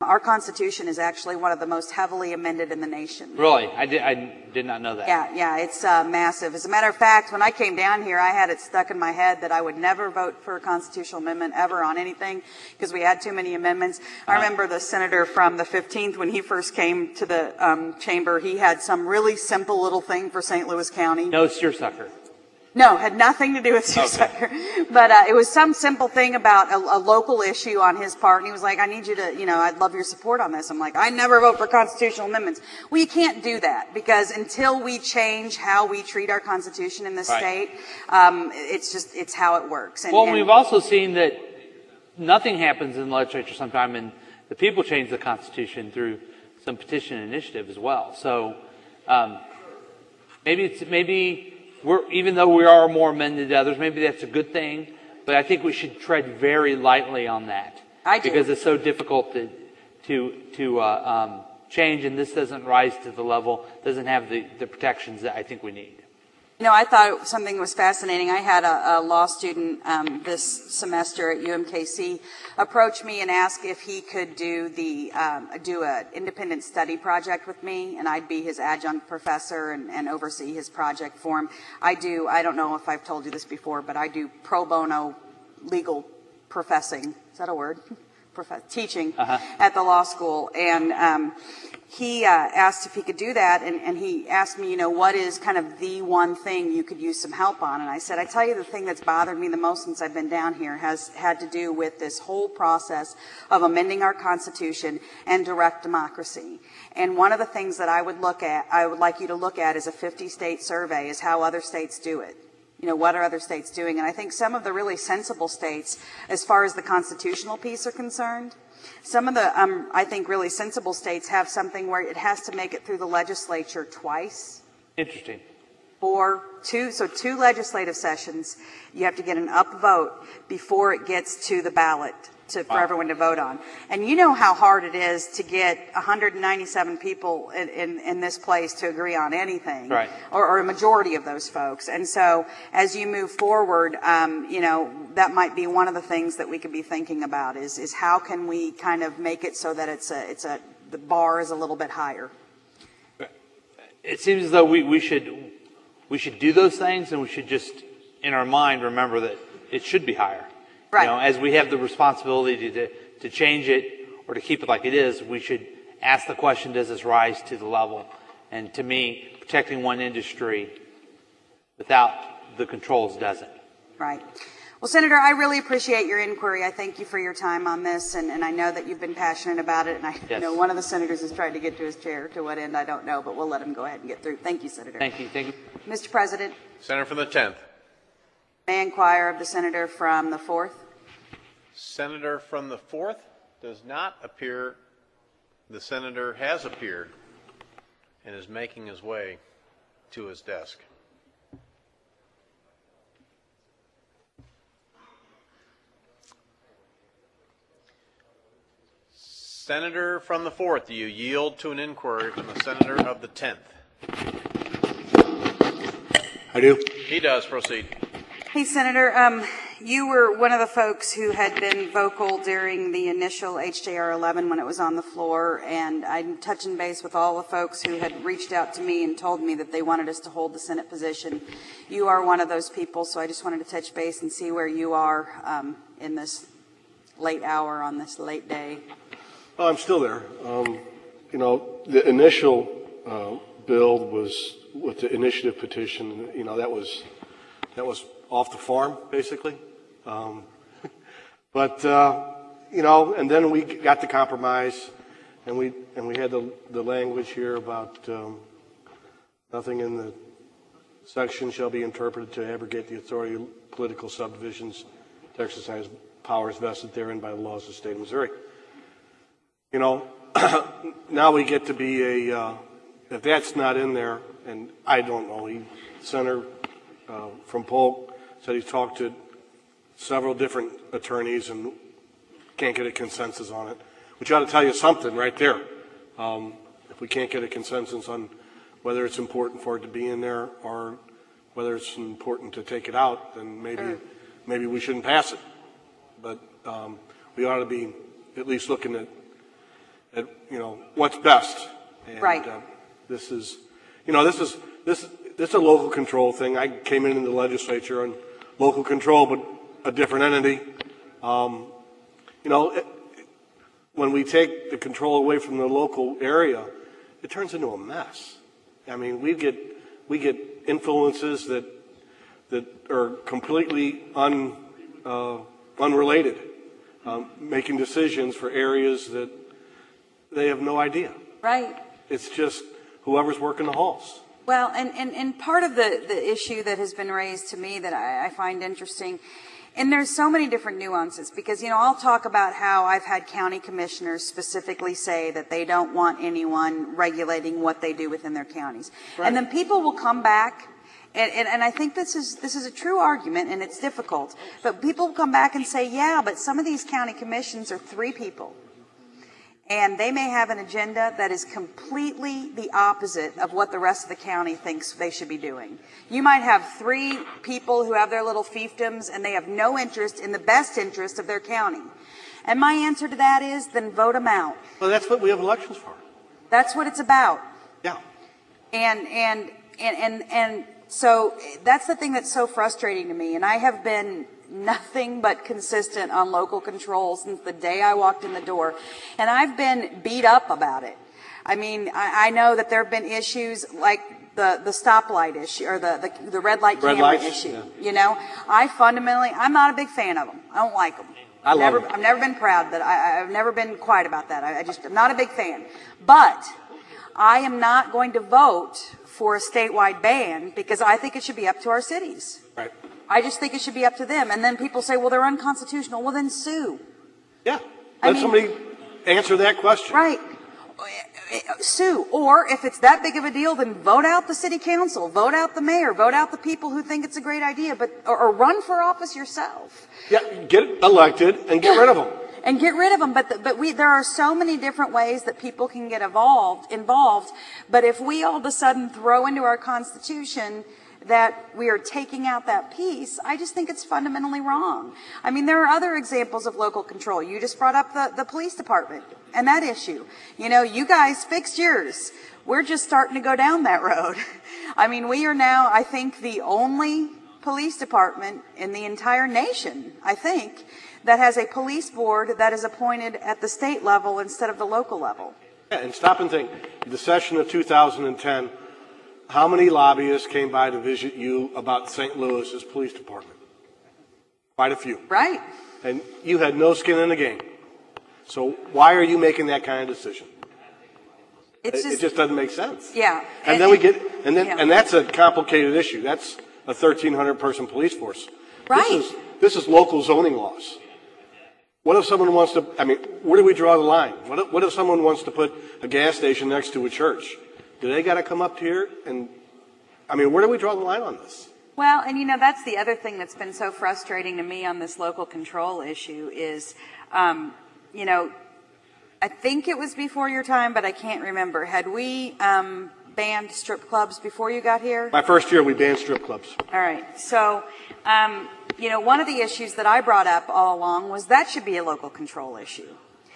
Our Constitution is actually one of the most heavily amended in the nation. Really? I did not know that. Yeah, it's massive. As a matter of fact, when I came down here, I had it stuck in my head that I would never vote for a constitutional amendment ever on anything because we had too many amendments. I remember the senator from the 15th, when he first came to the chamber, he had some really simple little thing for St. Louis County. No seersucker. No, had nothing to do with seersucker. Okay. But it was some simple thing about a local issue on his part, and he was like, I need you to, I'd love your support on this. I'm like, I never vote for constitutional amendments. Well, you can't do that, because until we change how we treat our Constitution in this state, it's how it works. And we've also seen that nothing happens in the legislature sometime, and the people change the Constitution through some petition initiative as well. So maybe even though we are more amended than others, maybe that's a good thing, but I think we should tread very lightly on that. I do. Because it's so difficult to change, and this doesn't rise to the level, doesn't have the protections that I think we need. I thought something was fascinating. I had a law student this semester at UMKC approach me and ask if he could do an independent study project with me, and I'd be his adjunct professor and oversee his project for him. I don't know if I've told you this before, but I do pro bono legal professing. Is that a word? Teaching at the law school, and he asked if he could do that, and he asked me, what is kind of the one thing you could use some help on? And I said, I tell you, the thing that's bothered me the most since I've been down here has had to do with this whole process of amending our Constitution and direct democracy. And one of the things that I would like you to look at is a 50-state survey, is how other states do it. What are other states doing? And I think some of the really sensible states, as far as the constitutional piece are concerned, some of the, I think, really sensible states have something where it has to make it through the legislature twice. Interesting. Two legislative sessions, you have to get an upvote before it gets to the ballot for everyone to vote on. And you know how hard it is to get 197 people in this place to agree on anything, right? Or a majority of those folks. And so as you move forward, that might be one of the things that we could be thinking about is how can we kind of make it so that the bar is a little bit higher. It seems as though we should do those things, and we should just, in our mind, remember that it should be higher. Right. As we have the responsibility to change it or to keep it like it is, we should ask the question, does this rise to the level? And to me, protecting one industry without the controls doesn't. Right. Well, Senator, I really appreciate your inquiry. I thank you for your time on this, and I know that you've been passionate about it, and I know one of the senators has tried to get to his chair. To what end, I don't know, but we'll let him go ahead and get through. Thank you, Senator. Thank you. Mr. President. Senator from the 10th. May I inquire of the senator from the 4th? Senator from the 4th does not appear. The senator has appeared and is making his way to his desk. Senator from the 4th, do you yield to an inquiry from the senator of the 10th? I do. He does. Proceed. Hey, Senator, you were one of the folks who had been vocal during the initial HJR 11 when it was on the floor, and I'm touching base with all the folks who had reached out to me and told me that they wanted us to hold the Senate position. You are one of those people, so I just wanted to touch base and see where you are in this late hour on this late day. Well, I'm still there. The initial build was with the initiative petition. That was off the farm, basically. But and then we got the compromise, and we had the language here about nothing in the section shall be interpreted to abrogate the authority of political subdivisions to exercise powers vested therein by the laws of the state of Missouri. Now we get to be if that's not in there, and I don't know, Senator from Polk said he's talked to several different attorneys and can't get a consensus on it, which ought to tell you something right there. If we can't get a consensus on whether it's important for it to be in there or whether it's important to take it out, then maybe we shouldn't pass it. But we ought to be at least looking at what's best. And, Right. This is a local control thing. I came in the legislature on local control, but a different entity. When we take the control away from the local area, it turns into a mess. I mean, we get influences that are completely unrelated, making decisions for areas that they have no idea. Right. It's just whoever's working the halls. Well, and part of the issue that has been raised to me that I find interesting, and there's so many different nuances, because, I'll talk about how I've had county commissioners specifically say that they don't want anyone regulating what they do within their counties. Right. And then people will come back, and I think this is a true argument, and it's difficult, but people will come back and say, yeah, but some of these county commissions are 3 people. And they may have an agenda that is completely the opposite of what the rest of the county thinks they should be doing. You might have 3 people who have their little fiefdoms and they have no interest in the best interest of their county. And my answer to that is, then vote them out. Well, that's what we have elections for. That's what it's about. Yeah. And so that's the thing that's so frustrating to me. And I have been nothing but consistent on local control since the day I walked in the door. And I've been beat up about it. I mean, I know that there have been issues like the stoplight issue or the red light camera issue. Yeah. I'm not a big fan of them. I don't like them. I've never been proud that I've never been quiet about that. I'm not a big fan. But I am not going to vote for a statewide ban because I think it should be up to our cities. Right. I just think it should be up to them. And then people say, well, they're unconstitutional. Well, then sue. Yeah. Let somebody answer that question. Right. Sue. Or if it's that big of a deal, then vote out the city council, vote out the mayor, vote out the people who think it's a great idea, or run for office yourself. Yeah, get elected and get rid of them. And get rid of them. But there are so many different ways that people can get involved. But if we all of a sudden throw into our Constitution that we are taking out that piece, I just think it's fundamentally wrong. I mean, there are other examples of local control. You just brought up the police department and that issue. You guys fixed yours. We're just starting to go down that road. I mean, we are now, I think, the only police department in the entire nation, I think, that has a police board that is appointed at the state level instead of the local level. Yeah, and stop and think. The session of 2010, how many lobbyists came by to visit you about St. Louis's police department? Quite a few. Right. And you had no skin in the game. So why are you making that kind of decision? It just doesn't make sense. Yeah. And that's a complicated issue. That's a 1,300 person police force. Right. This is local zoning laws. What if someone wants to, where do we draw the line? What if someone wants to put a gas station next to a church? Do they got to come up here? And, where do we draw the line on this? Well, and that's the other thing that's been so frustrating to me on this local control issue is, I think it was before your time, but I can't remember. Had we banned strip clubs before you got here? My first year, we banned strip clubs. All right. So, one of the issues that I brought up all along was that should be a local control issue.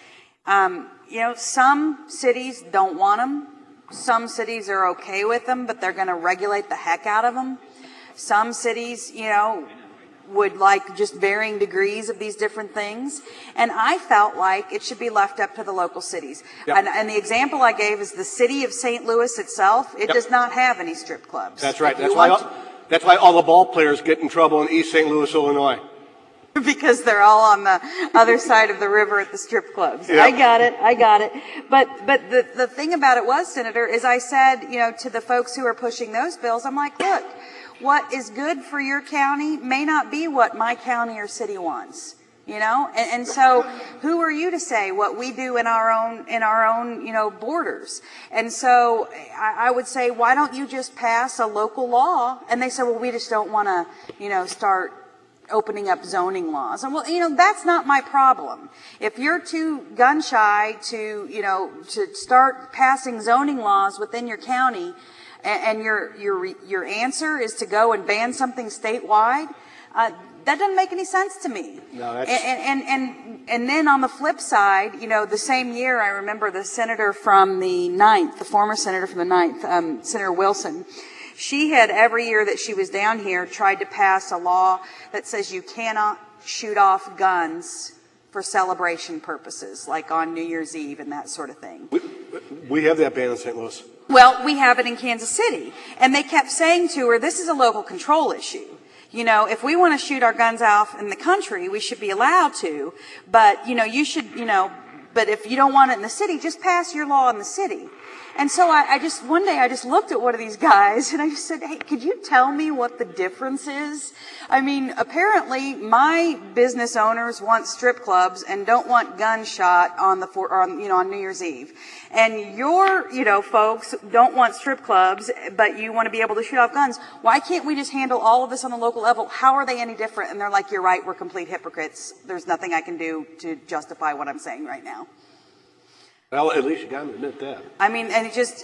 Some cities don't want them. Some cities are okay with them, but they're going to regulate the heck out of them. Some cities, would like just varying degrees of these different things. And I felt like it should be left up to the local cities. Yep. And the example I gave is the city of St. Louis itself. It does not have any strip clubs. That's right. That's why all the ball players get in trouble in East St. Louis, Illinois. Because they're all on the other side of the river at the strip clubs. Yep. I got it. But the thing about it was, Senator, is I said, to the folks who are pushing those bills, I'm like, look, what is good for your county may not be what my county or city wants. And so who are you to say what we do in our own borders? And so I would say, why don't you just pass a local law? And they said, well, we just don't want to, start opening up zoning laws. And that's not my problem. If you're too gun shy to start passing zoning laws within your county, and your answer is to go and ban something statewide, that doesn't make any sense to me. No, that's... And then on the flip side, the same year, I remember the senator from the 9th, the former senator from the 9th, Senator Wilson, she had every year that she was down here tried to pass a law that says you cannot shoot off guns for celebration purposes, like on New Year's Eve and that sort of thing. We have that ban in St. Louis. Well, we have it in Kansas City. And they kept saying to her, this is a local control issue. If we want to shoot our guns off in the country, we should be allowed to. But, you should, but if you don't want it in the city, just pass your law in the city. And so one day I just looked at one of these guys and I just said, hey, could you tell me what the difference is? I mean, apparently my business owners want strip clubs and don't want gunshot on New Year's Eve. And your, folks don't want strip clubs, but you want to be able to shoot off guns. Why can't we just handle all of this on the local level? How are they any different? And they're like, you're right, we're complete hypocrites. There's nothing I can do to justify what I'm saying right now. Well, at least you got to admit that. I mean, and it just,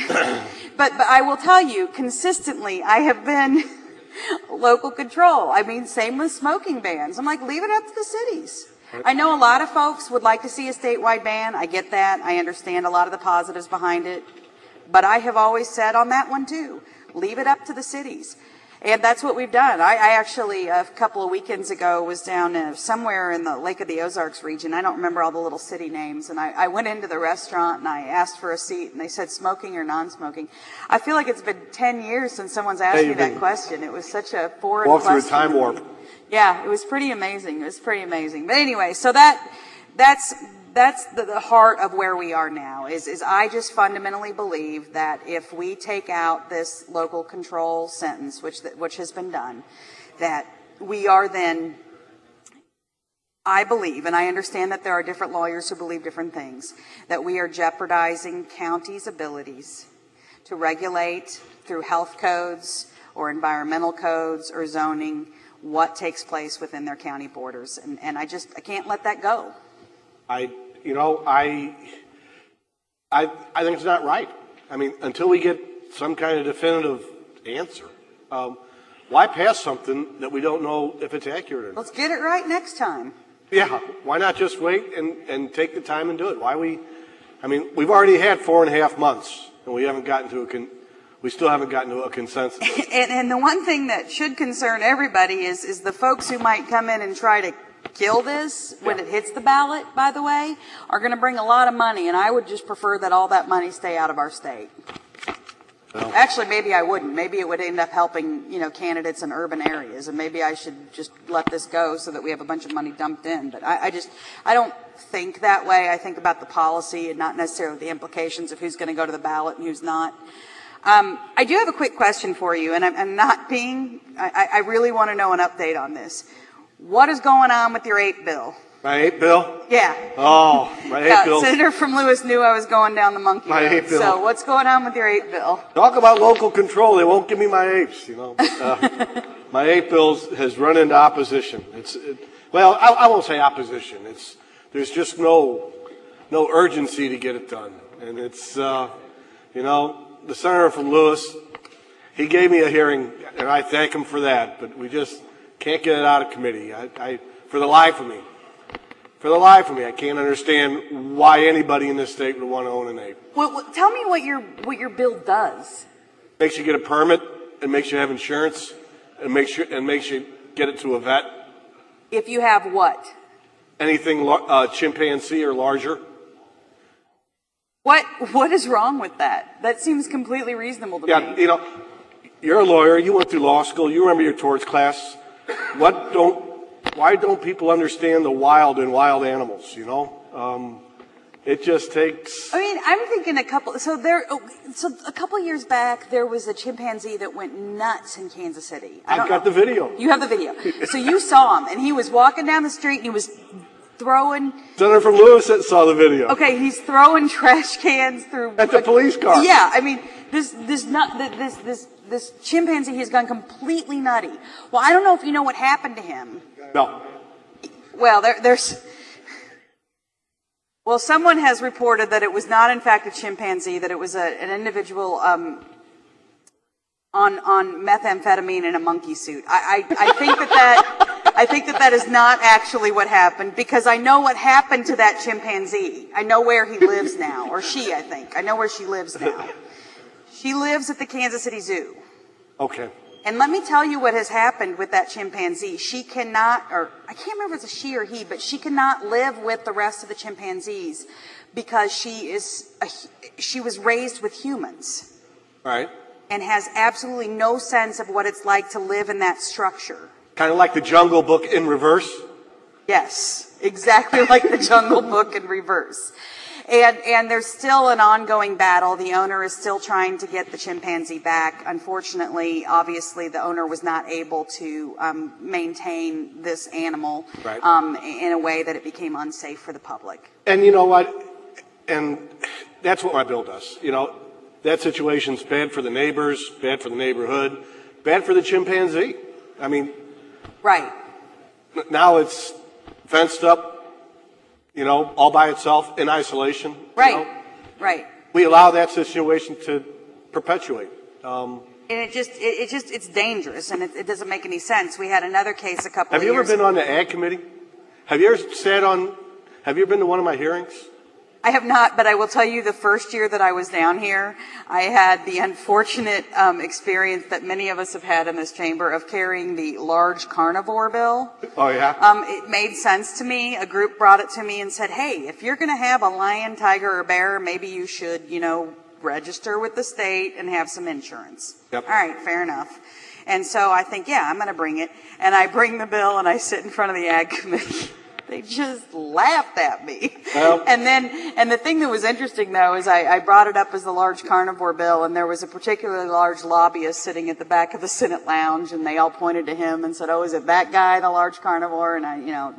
but I will tell you, consistently, I have been local control. I mean, same with smoking bans. I'm like, leave it up to the cities. I know a lot of folks would like to see a statewide ban. I get that. I understand a lot of the positives behind it. But I have always said on that one too, leave it up to the cities. And that's what we've done. I actually, a couple of weekends ago, was down somewhere in the Lake of the Ozarks region. I don't remember all the little city names. And I went into the restaurant and I asked for a seat and they said smoking or non-smoking. I feel like it's been 10 years since someone's asked me that question. It was such a foreign question. Walk through a time warp. Yeah, it was pretty amazing. It was pretty amazing. But anyway, so that's the heart of where we are now, is I just fundamentally believe that if we take out this local control sentence, which has been done, that we are then, I believe, and I understand that there are different lawyers who believe different things, that we are jeopardizing counties' abilities to regulate through health codes or environmental codes or zoning what takes place within their county borders. And I can't let that go. I think it's not right. I mean, until we get some kind of definitive answer, why pass something that we don't know if it's accurate or not? Let's get it right next time. Yeah, why not just wait and take the time and do it? We've already had 4.5 months and we still haven't gotten to a consensus. And the one thing that should concern everybody is the folks who might come in and try to kill this when it hits the ballot, by the way, are going to bring a lot of money, and I would just prefer that all that money stay out of our state. Well, actually, maybe I wouldn't. Maybe it would end up helping, candidates in urban areas, and maybe I should just let this go so that we have a bunch of money dumped in. But I don't think that way. I think about the policy and not necessarily the implications of who's going to go to the ballot and who's not. I do have a quick question for you, and I'm not being, I really want to know an update on this. What is going on with your 8 bill? My 8 bill? Yeah. Oh, my 8 bill. Senator from Lewis knew I was going down the monkey road. My 8 bill. So what's going on with your 8 bill? Talk about local control. They won't give me my 8s, My 8 bill has run into opposition. I won't say opposition. There's just no urgency to get it done. And the senator from Lewis, he gave me a hearing, and I thank him for that, but we just can't get it out of committee. For the life of me, I can't understand why anybody in this state would want to own an ape. Well, tell me what your bill does. Makes you get a permit, and makes you have insurance, and makes you get it to a vet. If you have what? Anything chimpanzee or larger. What is wrong with that? That seems completely reasonable to me. Yeah, you're a lawyer. You went through law school. You remember your torts class. Why don't people understand the wild in wild animals? It just takes. I mean, I'm thinking a couple years back, there was a chimpanzee that went nuts in Kansas City. I've got the video. You have the video. So you saw him, and he was walking down the street, and he was throwing. Senator from Lewis saw the video. Okay, he's throwing trash cans through. At the police car. Yeah, I mean, this chimpanzee has gone completely nutty. Well, I don't know if you know what happened to him. No. Well, someone has reported that it was not, in fact, a chimpanzee, that it was an individual on methamphetamine in a monkey suit. I think that I think that is not actually what happened, because I know what happened to that chimpanzee. I know where he lives now, or she, I think. I know where she lives now. She lives at the Kansas City Zoo. Okay. And let me tell you what has happened with that chimpanzee. She cannot, or I can't remember if it's a she or he, but she cannot live with the rest of the chimpanzees because she was raised with humans. Right. And has absolutely no sense of what it's like to live in that structure. Kind of like the Jungle Book in reverse. Yes, exactly like the Jungle Book in reverse. And there's still an ongoing battle. The owner is still trying to get the chimpanzee back. Unfortunately, obviously, the owner was not able to maintain this animal right. In a way that it became unsafe for the public. And you know what? And that's what my bill does. You know, that situation's bad for the neighbors, bad for the neighborhood, bad for the chimpanzee. I mean, right. Now it's fenced up, you know, all by itself in isolation. Right, you know? right. We allow that situation to perpetuate. And it's dangerous, and it doesn't make any sense. We had another case a couple of years ago. Have you ever been on the Ag Committee? Have you ever been to one of my hearings? I have not, but I will tell you the first year that I was down here, I had the unfortunate experience that many of us have had in this chamber of carrying the large carnivore bill. Oh, yeah? It made sense to me. A group brought it to me and said, hey, if you're going to have a lion, tiger, or bear, maybe you should, register with the state and have some insurance. Yep. All right, fair enough. And so I think, yeah, I'm going to bring it. And I bring the bill and I sit in front of the Ag Committee. They just laughed at me. Well, and the thing that was interesting, though, is I brought it up as the large carnivore bill, and there was a particularly large lobbyist sitting at the back of the Senate lounge, and they all pointed to him and said, oh, is it that guy, the large carnivore? And I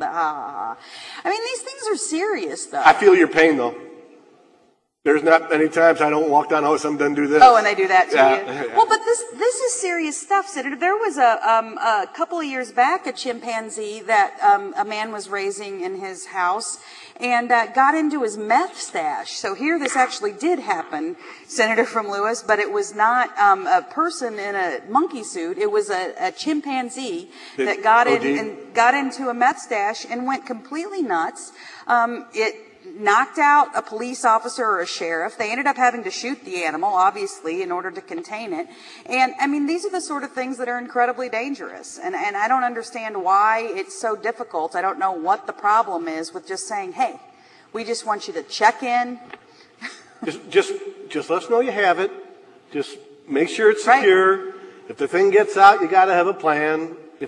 mean, these things are serious, though. I feel your pain, though. There's not many times I don't walk down the house and done do this. Oh, and they do that to yeah. you? Well, but this is serious stuff, Senator. There was a couple of years back a chimpanzee that a man was raising in his house and got into his meth stash. So here this actually did happen, Senator from Lewis, but it was not a person in a monkey suit. It was a chimpanzee that got into a meth stash and went completely nuts. It knocked out a police officer or a sheriff. They ended up having to shoot the animal, obviously, in order to contain it. And, I mean, these are the sort of things that are incredibly dangerous. And I don't understand why it's so difficult. I don't know what the problem is with just saying, hey, we just want you to check in. Just let us know you have it. Just make sure it's secure. Right. If the thing gets out, you got to have a plan. If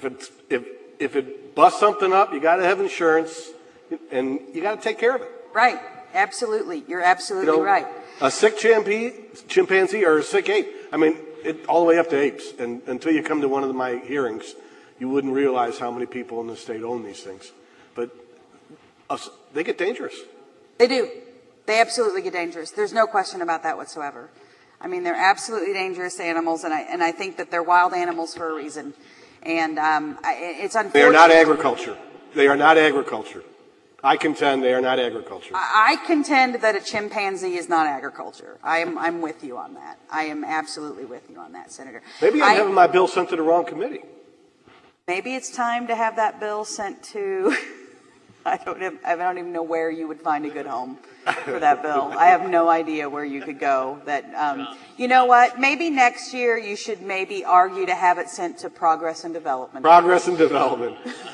it busts something up, you got to have insurance. And you got to take care of it. Right. Absolutely. You're absolutely right. A sick chimpanzee or a sick ape. I mean, all the way up to apes. And until you come to one of my hearings, you wouldn't realize how many people in the state own these things. But they get dangerous. They do. They absolutely get dangerous. There's no question about that whatsoever. I mean, they're absolutely dangerous animals, and I think that they're wild animals for a reason. And it's unfortunate. They are not agriculture. They are not agriculture. I contend they are not agriculture. I contend that a chimpanzee is not agriculture. I'm with you on that. I am absolutely with you on that, Senator. Maybe I'm having my bill sent to the wrong committee. Maybe it's time to have that bill sent to. I don't even know where you would find a good home for that bill. I have no idea where you could go. You know what? Maybe next year you should maybe argue to have it sent to Progress and Development. Progress and Development.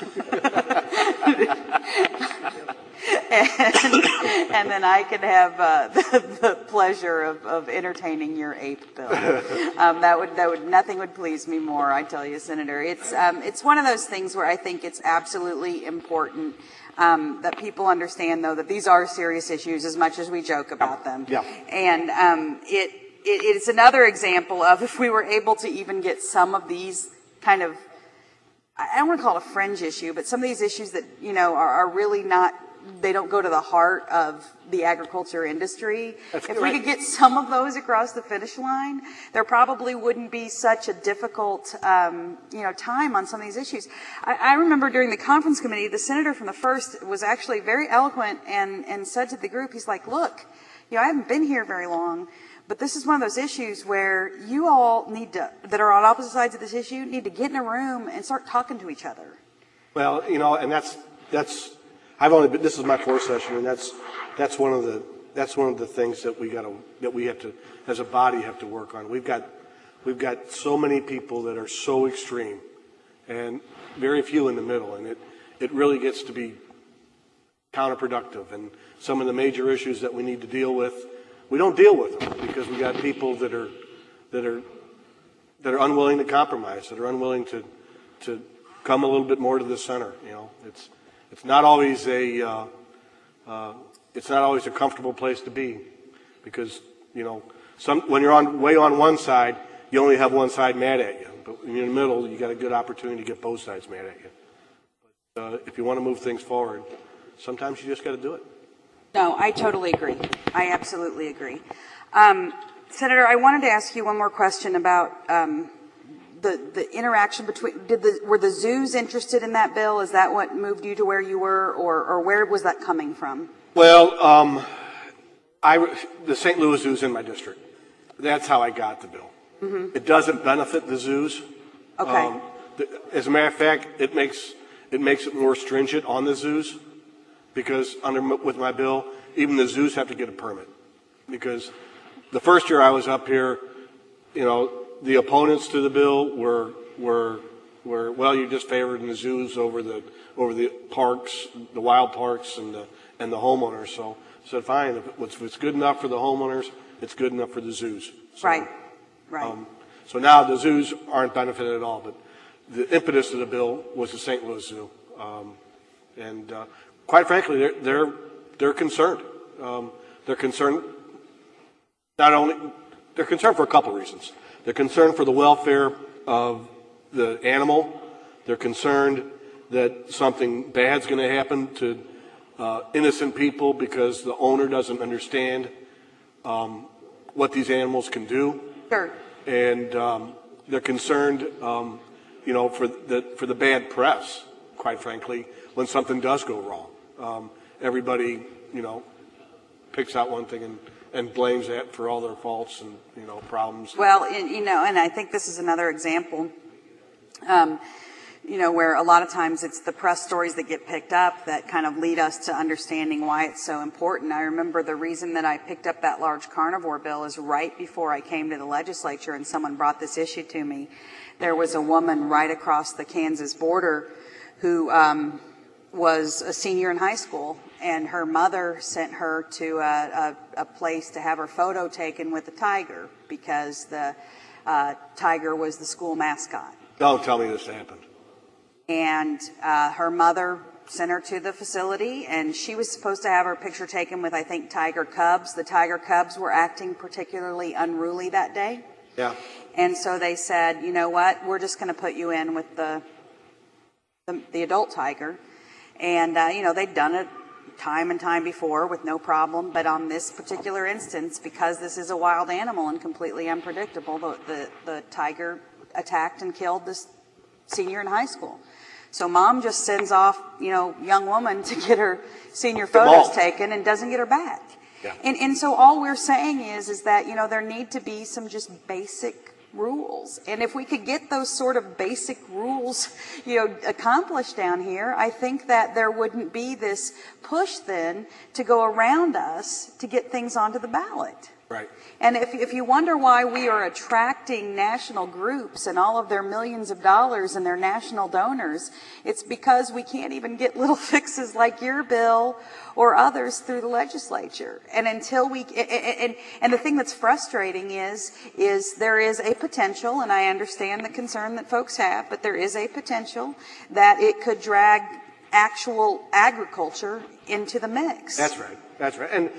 And then I could have the pleasure of entertaining your ape bill. Nothing would please me more. I tell you, Senator. It's one of those things where I think it's absolutely important that people understand, though, that these are serious issues as much as we joke about them. Yeah. And it's another example of if we were able to even get some of these kind of, I don't want to call it a fringe issue, but some of these issues that, are really not, they don't go to the heart of the agriculture industry. If we could get some of those across the finish line, there probably wouldn't be such a difficult, time on some of these issues. I remember during the conference committee, the senator from the 1st was actually very eloquent and said to the group, he's like, look, I haven't been here very long, but this is one of those issues where you all that are on opposite sides of this issue, need to get in a room and start talking to each other. Well, and that's I've only been, this is my fourth session, and that's one of the things that we have to, as a body, have to work on. We've got so many people that are so extreme, and very few in the middle, and it really gets to be counterproductive. And some of the major issues that we need to deal with, we don't deal with them because we got people that are unwilling to compromise, that are unwilling to come a little bit more to the center. It's not always a comfortable place to be, because when you're way on one side, you only have one side mad at you. But when you're in the middle, you got a good opportunity to get both sides mad at you. But if you want to move things forward, sometimes you just got to do it. No, I totally agree. I absolutely agree. Senator, I wanted to ask you one more question about the interaction between, were the zoos interested in that bill? Is that what moved you to where you were, or where was that coming from? Well, the St. Louis Zoo's in my district. That's how I got the bill. Mm-hmm. It doesn't benefit the zoos. Okay. As a matter of fact, it makes it more stringent on the zoos, because with my bill, even the zoos have to get a permit. Because the first year I was up here, the opponents to the bill were well, you're just favoring the zoos over the parks, the wild parks, and the homeowners. So I said, fine, if it's good enough for the homeowners, it's good enough for the zoos. So, right. So now the zoos aren't benefited at all, but the impetus of the bill was the St. Louis Zoo, and quite frankly, they're concerned. They're concerned they're concerned for a couple reasons. They're concerned for the welfare of the animal. They're concerned that something bad's going to happen to innocent people because the owner doesn't understand what these animals can do. Sure. And they're concerned, for the bad press, quite frankly, when something does go wrong. Everybody, picks out one thing and blames that for all their faults and, problems. Well, and I think this is another example, where a lot of times it's the press stories that get picked up that kind of lead us to understanding why it's so important. I remember the reason that I picked up that large carnivore bill is right before I came to the legislature and someone brought this issue to me. There was a woman right across the Kansas border who was a senior in high school, and her mother sent her to a place to have her photo taken with a tiger because the tiger was the school mascot. Don't tell me this happened. And her mother sent her to the facility, and she was supposed to have her picture taken with, I think, tiger cubs. The tiger cubs were acting particularly unruly that day. Yeah. And so they said, you know what, we're just going to put you in with the adult tiger. And, they'd done it time and time before with no problem. But on this particular instance, because this is a wild animal and completely unpredictable, the tiger attacked and killed this senior in high school. So mom just sends off, young woman to get her senior photos taken and doesn't get her back. Yeah. And so all we're saying is that, there need to be some just basic rules. And if we could get those sort of basic rules, accomplished down here, I think that there wouldn't be this push then to go around us to get things onto the ballot. Right. And if you wonder why we are attracting national groups and all of their millions of dollars and their national donors, it's because we can't even get little fixes like your bill or others through the legislature. And until we, and the thing that's frustrating is there is a potential, and I understand the concern that folks have, but there is a potential that it could drag actual agriculture into the mix. That's right. That's right. And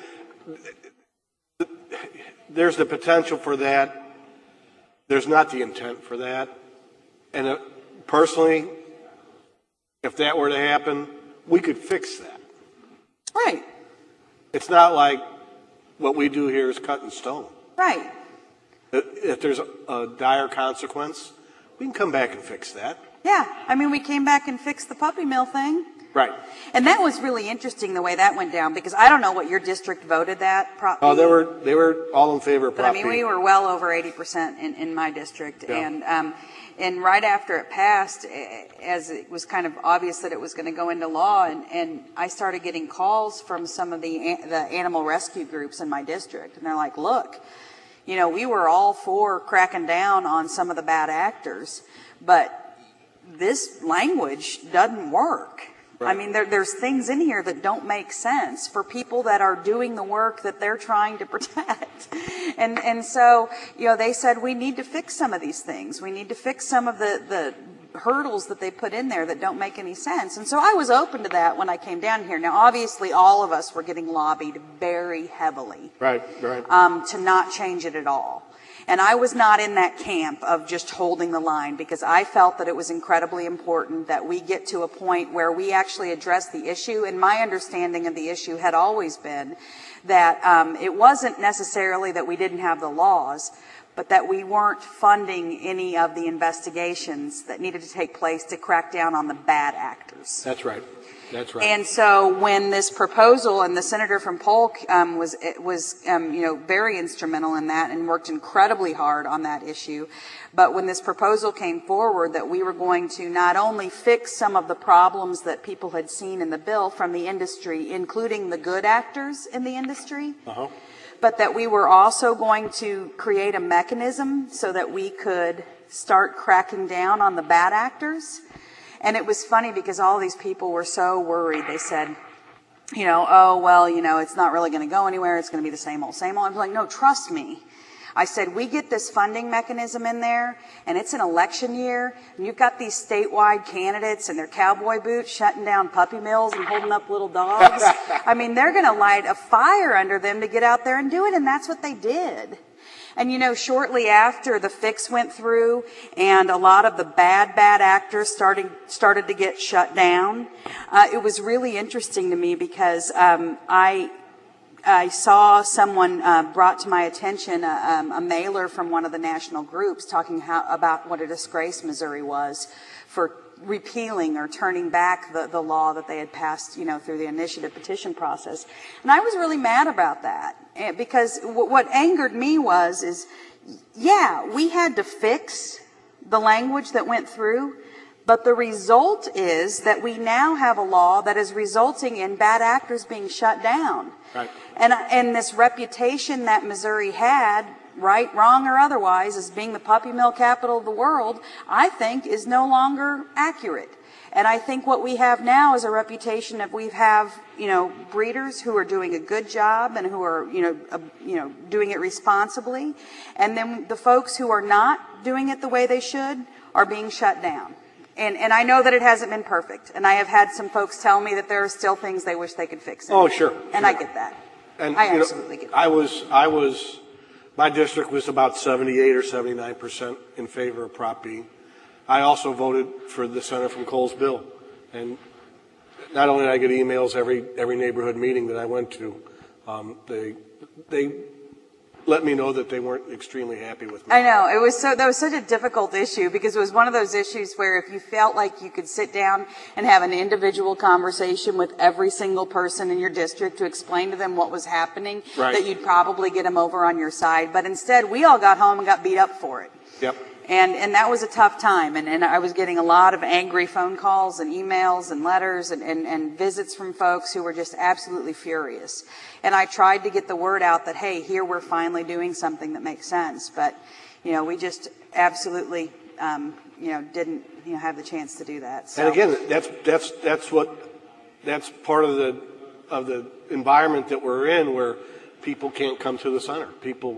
there's the potential for that. There's not the intent for that. And personally, if that were to happen, we could fix that. Right. It's not like what we do here is cut in stone. Right. If there's a dire consequence, we can come back and fix that. Yeah. I mean, we came back and fixed the puppy mill thing. Right. And that was really interesting the way that went down, because I don't know what your district voted that. Prop Oh, B. they were all in favor of But I Prop mean, B. we were well over 80% in my district. Yeah. And right after it passed, as it was kind of obvious that it was going to go into law, and I started getting calls from some of the animal rescue groups in my district. And they're like, look, you know, we were all for cracking down on some of the bad actors, but this language doesn't work. Right. I mean, there's things in here that don't make sense for people that are doing the work that they're trying to protect. And so, you know, they said we need to fix some of these things. We need to fix some of the hurdles that they put in there that don't make any sense. And so I was open to that when I came down here. Now, obviously, all of us were getting lobbied very heavily. Right. To not change it at all. And I was not in that camp of just holding the line, because I felt that it was incredibly important that we get to a point where we actually address the issue. And my understanding of the issue had always been that it wasn't necessarily that we didn't have the laws, but that we weren't funding any of the investigations that needed to take place to crack down on the bad actors. That's right. And so when this proposal, and the senator from Polk was you know, very instrumental in that and worked incredibly hard on that issue. But when this proposal came forward that we were going to not only fix some of the problems that people had seen in the bill from the industry, including the good actors in the industry, but that we were also going to create a mechanism so that we could start cracking down on the bad actors. And it was funny because all these people were so worried. They said, you know, oh, well, you know, it's not really going to go anywhere. It's going to be the same old, same old. I'm like, no, trust me. I said, we get this funding mechanism in there, and it's an election year, and you've got these statewide candidates in their cowboy boots shutting down puppy mills and holding up little dogs. I mean, they're going to light a fire under them to get out there and do it, and that's what they did. And, you know, shortly after the fix went through and a lot of the bad actors started to get shut down, it was really interesting to me because I saw someone brought to my attention a mailer from one of the national groups talking about what a disgrace Missouri was for repealing or turning back the law that they had passed, you know, through the initiative petition process. And I was really mad about that, because what angered me is, yeah, we had to fix the language that went through, but the result is that we now have a law that is resulting in bad actors being shut down. Right. And this reputation that Missouri had, right, wrong, or otherwise, as being the puppy mill capital of the world, I think is no longer accurate. And I think what we have now is a reputation of we have, you know, breeders who are doing a good job and who are, you know, doing it responsibly. And then the folks who are not doing it the way they should are being shut down. And I know that it hasn't been perfect. And I have had some folks tell me that there are still things they wish they could fix. Oh, sure. And I get that. And I absolutely get that. My district was about 78 or 79% in favor of Prop B. I also voted for the senator from Cole's bill. And not only did I get emails every neighborhood meeting that I went to, they let me know that they weren't extremely happy with me. I know. That was such a difficult issue, because it was one of those issues where if you felt like you could sit down and have an individual conversation with every single person in your district to explain to them what was happening, right, that you'd probably get them over on your side. But instead, we all got home and got beat up for it. Yep. And that was a tough time. And I was getting a lot of angry phone calls and emails and letters and visits from folks who were just absolutely furious. And I tried to get the word out that, hey, here we're finally doing something that makes sense. But, you know, we just absolutely, didn't, have the chance to do that. So. And again, that's part of the environment that we're in, where people can't come to the center.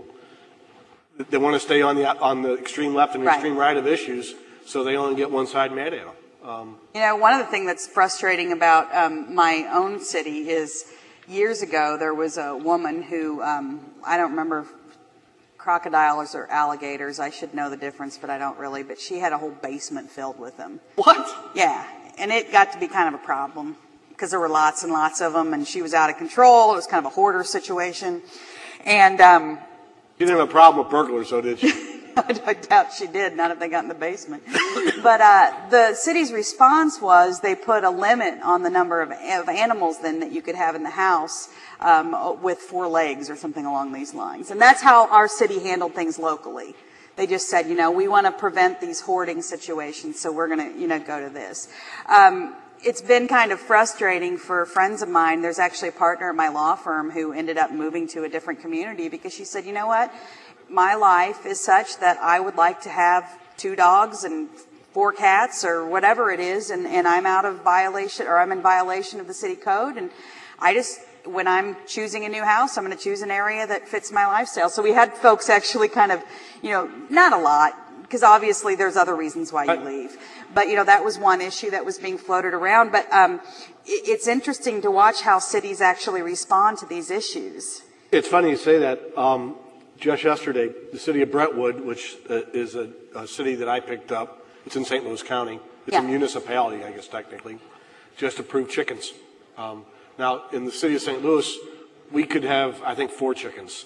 They want to stay on the extreme left and the extreme right of issues, so they only get one side mad at them. One of the things that's frustrating about my own city is years ago there was a woman who, I don't remember crocodiles or alligators. I should know the difference, but I don't really. But she had a whole basement filled with them. What? Yeah, and it got to be kind of a problem because there were lots and lots of them, and she was out of control. It was kind of a hoarder situation, and you didn't have a problem with burglars, though, did you? I doubt she did, not if they got in the basement. But the city's response was they put a limit on the number of animals then that you could have in the house with 4 legs or something along these lines. And that's how our city handled things locally. They just said, we want to prevent these hoarding situations, so we're going to, go to this. It's been kind of frustrating for friends of mine. There's actually a partner at my law firm who ended up moving to a different community because she said, you know what? My life is such that I would like to have 2 dogs and 4 cats or whatever it is, and I'm out of violation, or I'm in violation of the city code, and when I'm choosing a new house, I'm going to choose an area that fits my lifestyle. So we had folks actually kind of, not a lot, because obviously there's other reasons why you leave. But, that was one issue that was being floated around. But it's interesting to watch how cities actually respond to these issues. It's funny you say that. Just yesterday, the city of Brentwood, which is a city that I picked up, it's in St. Louis County. It's a municipality, I guess, technically, just approved chickens. Now, in the city of St. Louis, we could have, I think, 4 chickens.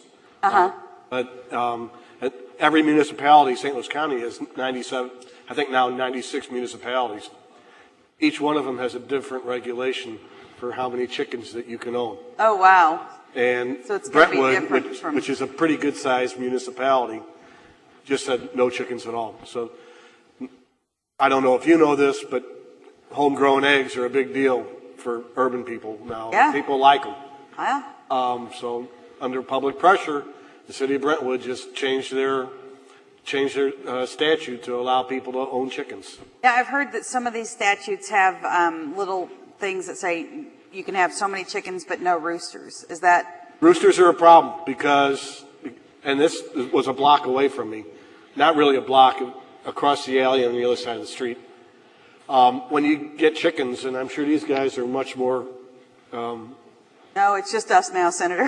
But every municipality, St. Louis County has 97, I think now 96 municipalities. Each one of them has a different regulation for how many chickens that you can own. Oh, wow. And so it's Brentwood, which is a pretty good-sized municipality, just said no chickens at all. So I don't know if you know this, but homegrown eggs are a big deal for urban people now. Yeah. People like them. Yeah. So under public pressure, the city of Brentwood just changed their statute to allow people to own chickens. Yeah, I've heard that some of these statutes have little things that say you can have so many chickens but no roosters. Is that? Roosters are a problem because, and this was a block away from me, not really a block, across the alley on the other side of the street. When you get chickens, and I'm sure these guys are much more... No, it's just us now, Senator.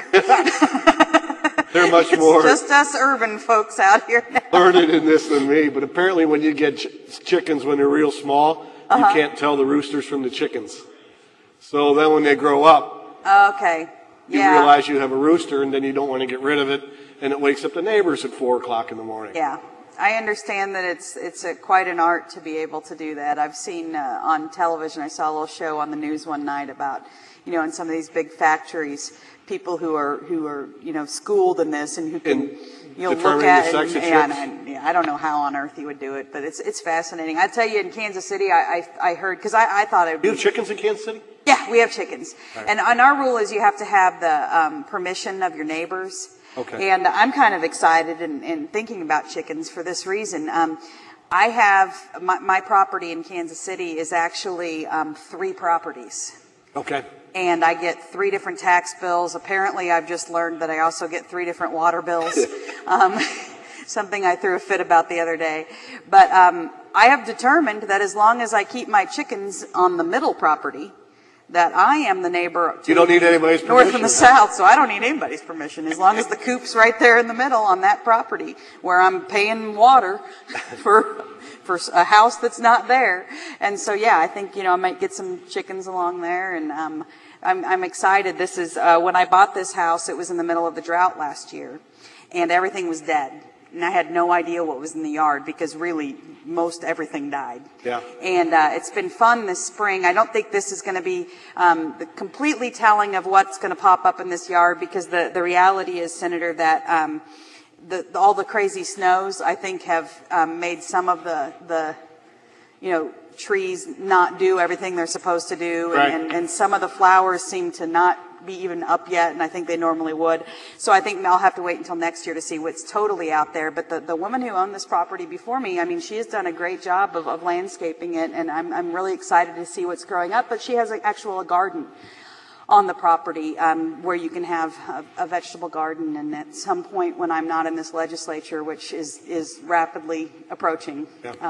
They're much more... It's just us urban folks out here now. Learned in this than me, but apparently when you get chickens when they're real small, you can't tell the roosters from the chickens. So then when they grow up, you realize you have a rooster, and then you don't want to get rid of it, and it wakes up the neighbors at 4 o'clock in the morning. Yeah. I understand that it's quite an art to be able to do that. I've seen on television, I saw a little show on the news one night about, in some of these big factories, people who are schooled in this and who can look at it. I don't know how on earth you would do it, but it's fascinating. I tell you, in Kansas City, I heard, because I thought it would be... You have chickens in Kansas City? Yeah, we have chickens. Right. And our rule is you have to have the permission of your neighbors. Okay. And I'm kind of excited and thinking about chickens for this reason. I have my property in Kansas City is actually 3 properties. Okay. And I get 3 different tax bills. Apparently, I've just learned that I also get 3 different water bills. Something I threw a fit about the other day. But I have determined that as long as I keep my chickens on the middle property, that I am the neighbor to you don't need anybody's permission. North and the south, so I don't need anybody's permission. As long as the coop's right there in the middle on that property where I'm paying water for a house that's not there. And so, yeah, I think, I might get some chickens along there. And I'm excited. This is, when I bought this house, it was in the middle of the drought last year. And everything was dead. And I had no idea what was in the yard because really most everything died. Yeah. And it's been fun this spring. I don't think this is going to be completely telling of what's going to pop up in this yard because the reality is, Senator, that all the crazy snows, I think, have made some of the trees not do everything they're supposed to do. Right. And some of the flowers seem to not be even up yet, and I think they normally would. So I think I'll have to wait until next year to see what's totally out there. But the woman who owned this property before me, I mean, she has done a great job of landscaping it, and I'm really excited to see what's growing up. But she has an actual garden on the property where you can have a vegetable garden. And at some point when I'm not in this legislature, which is rapidly approaching,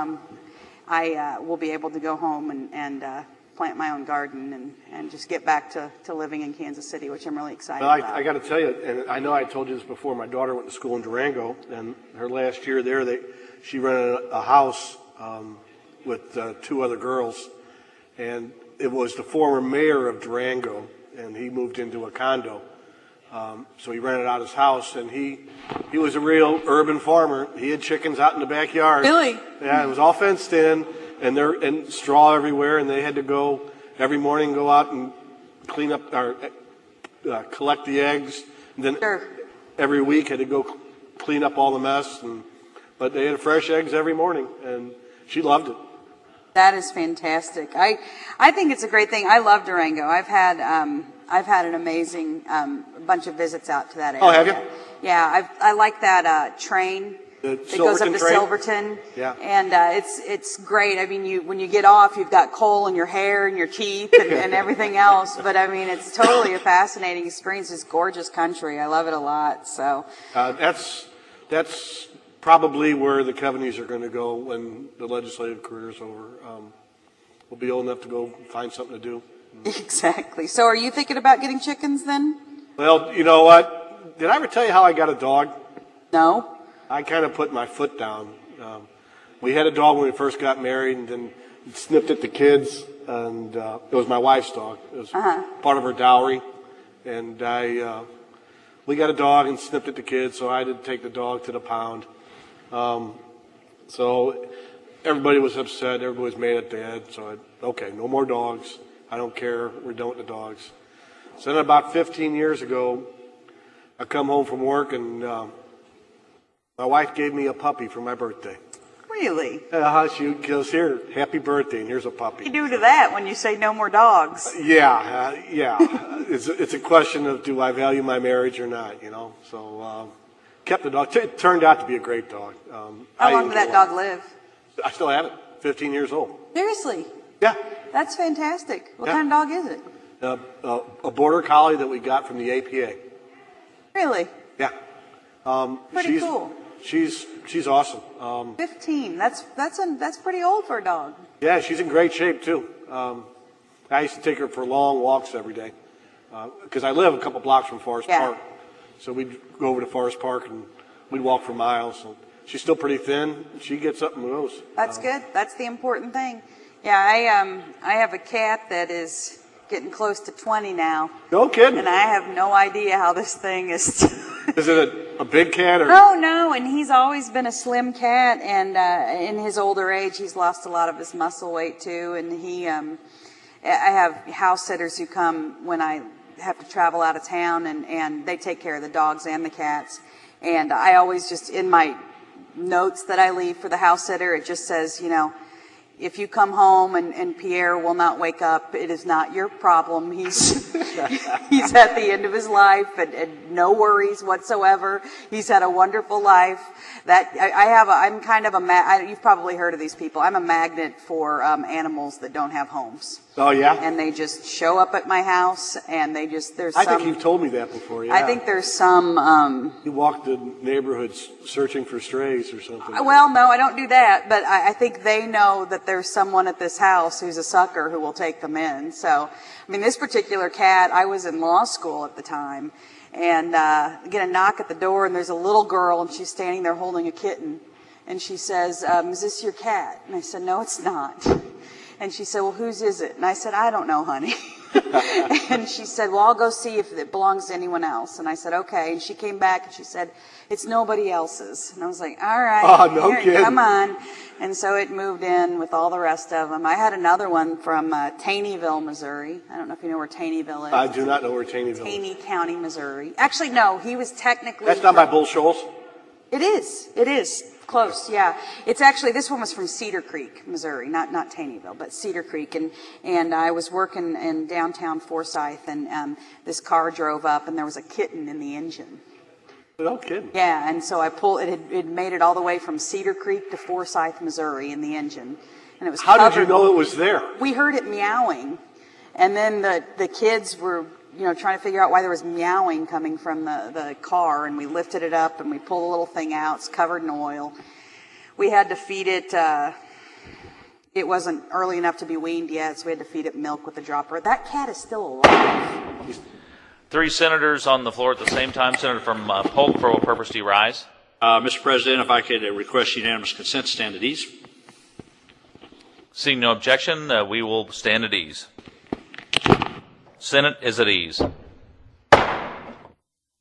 I will be able to go home and plant my own garden and just get back to living in Kansas City, which I'm really excited about. I got to tell you, and I know I told you this before, my daughter went to school in Durango, and her last year there, she rented a house with 2 other girls, and it was the former mayor of Durango, and he moved into a condo So he rented out his house, and he was a real urban farmer. He had chickens out in the backyard. Really? Yeah, it was all fenced in, and straw everywhere, and they had to go every morning, go out and clean up or collect the eggs. And then Sure. every week had to go clean up all the mess. But they had fresh eggs every morning, and she loved it. That is fantastic. I think it's a great thing. I love Durango. I've had an amazing bunch of visits out to that area. Oh, have you? Yeah, I like that train The that goes up Silverton to train? Silverton. Yeah. And it's great. I mean, when you get off, you've got coal in your hair and your teeth and everything else. But I mean, it's totally a fascinating experience. It's gorgeous country. I love it a lot. So That's probably where the Coveneys are going to go when the legislative career is over. We'll be old enough to go find something to do. exactly. So are you thinking about getting chickens then? Well, you know what? Did I ever tell you how I got a dog? No. I kind of put my foot down. We had a dog when we first got married, and then snipped at the kids, and it was my wife's dog. It was part of her dowry, and we got a dog and snipped at the kids, so I had to take the dog to the pound. So everybody was upset. Everybody was mad at Dad. So okay, no more dogs. I don't care. We're done with the dogs. So then about 15 years ago, I come home from work, and my wife gave me a puppy for my birthday. Really? She goes, here, happy birthday, and here's a What puppy. do you do to that when you say no more dogs? Yeah. It's a question of do I value my marriage or not, you know? So kept the dog. It turned out to be a great dog. How long did that dog live? I still have it. 15 years old. Seriously? Yeah. That's fantastic. What Yeah. kind of dog is it? A border collie that we got from the APA. Really? Yeah. Pretty cool. She's awesome. 15. That's pretty old for a dog. Yeah, she's in great shape too. I used to take her for long walks every day because I live a couple blocks from Forest Yeah. Park. So we'd go over to Forest Park and we'd walk for miles. So she's still pretty thin. She gets up and goes. That's good. That's the important thing. Yeah, I have a cat that is getting close to 20 now, No kidding. and I have no idea how this thing is. Is it a big cat or? No, and he's always been a slim cat, and in his older age, he's lost a lot of his muscle weight too. And I have house sitters who come when I have to travel out of town, and they take care of the dogs and the cats. And I always just, in my notes that I leave for the house sitter, it just says, you know, if you come home and Pierre will not wake up, it is not your problem. He's he's at the end of his life and no worries whatsoever. He's had a wonderful life. I'm kind of you've probably heard of these people. I'm a magnet for animals that don't have homes. Oh yeah. And they just show up at my house, and I think you've told me that before. Yeah. I think there's some. You walk the neighborhoods searching for strays or something. Well, no, I don't do that, but I think they know that there's someone at this house who's a sucker who will take them in. So, I mean, this particular cat, I was in law school at the time, and get a knock at the door, and there's a little girl, and she's standing there holding a kitten, and she says, is this your cat? And I said, no, it's not. And she said, well, whose is it? And I said, I don't know, honey. And she said, well, I'll go see if it belongs to anyone else. And I said, okay. And she came back and she said, it's nobody else's. And I was like, all right. Oh, no here, kidding. come on. And so it moved in with all the rest of them. I had another one from Taneyville, Missouri. I don't know if you know where Taneyville is. I do not know where Taneyville is. Taney County, Missouri. Actually, no, he was technically... That's not by Bull Shoals? It is. Close, yeah. It's actually, this one was from Cedar Creek, Missouri, not Taneyville, but Cedar Creek. And I was working in downtown Forsyth, and this car drove up, and there was a kitten in the engine. No kidding. Yeah, and so I pulled, it made it all the way from Cedar Creek to Forsyth, Missouri in the engine. And it was How did you covered- know it was there? We heard it meowing, and then the kids were, trying to figure out why there was meowing coming from the car, and we lifted it up and we pulled the little thing out. It's covered in oil. We had to feed it, it wasn't early enough to be weaned yet, so we had to feed it milk with a dropper. That cat is still alive. 3 senators on the floor at the same time. Senator from Polk, for what purpose do you rise? Mr. President, if I could request unanimous consent to stand at ease. Seeing no objection, we will stand at ease. Senate is at ease.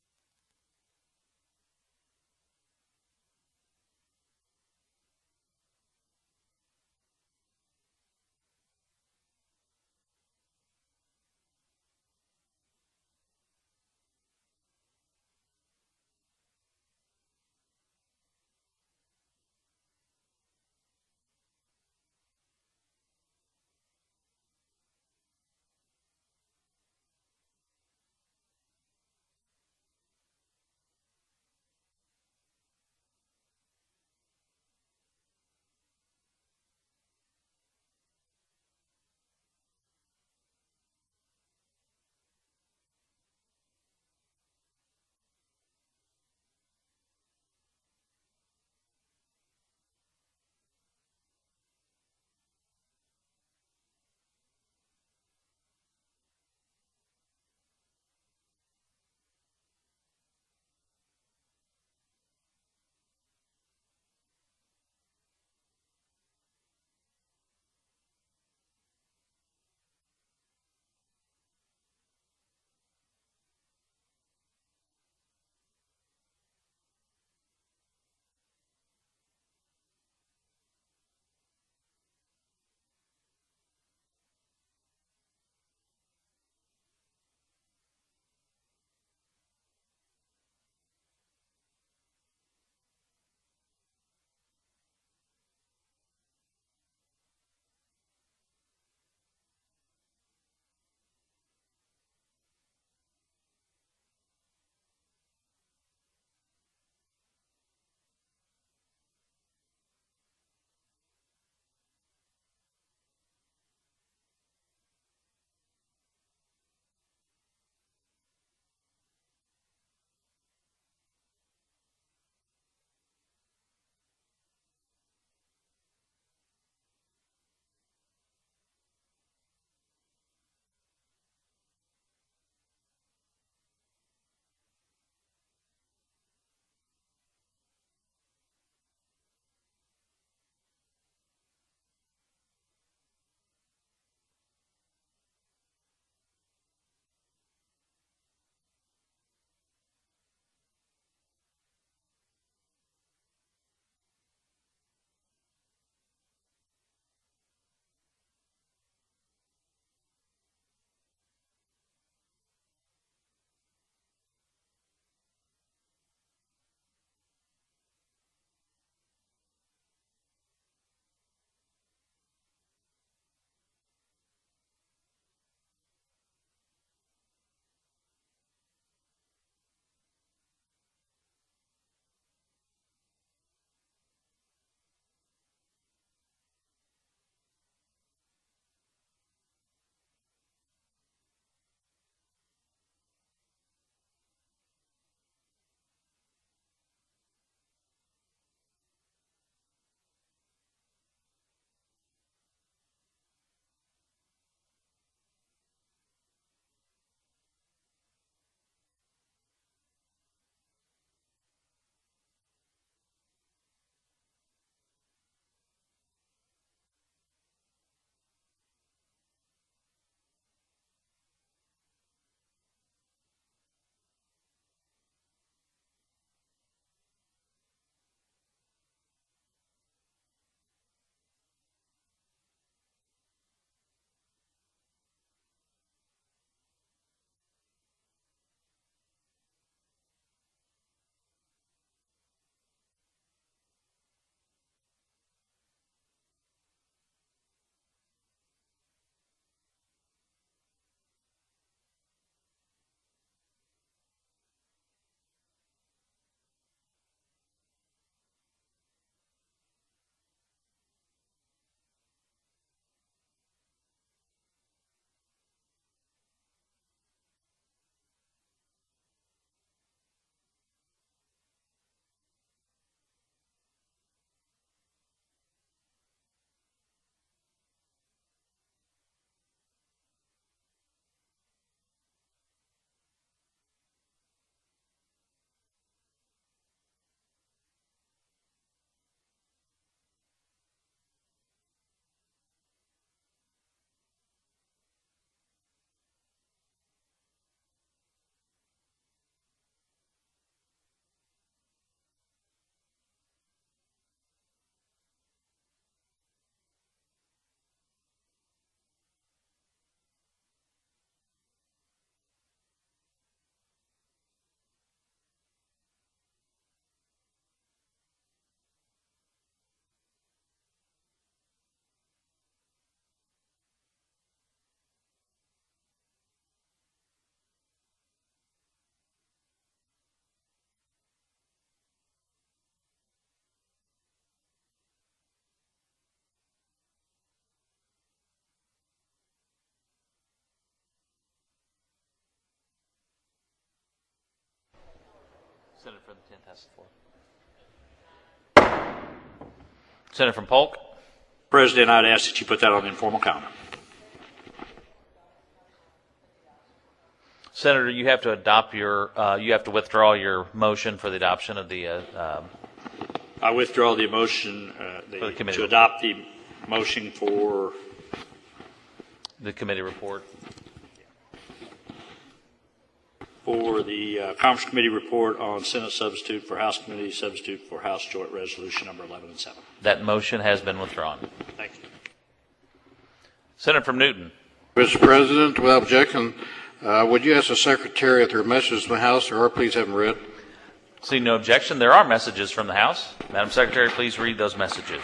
Senator from the 10th has the floor. Senator from Polk. President, I'd ask that you put that on informal comment. Senator, you have to adopt your, you have to withdraw your motion for the adoption of the, I withdraw the motion For the committee to report. adopt the motion for the committee report. the Conference Committee report on Senate substitute for House Committee substitute for House Joint Resolution number 11 and 7. That motion has been withdrawn. Thank you. Senator from Newton. Mr. President, without objection, would you ask the Secretary if there are messages from the House or please have them read? Seeing no objection, there are messages from the House. Madam Secretary, please read those messages.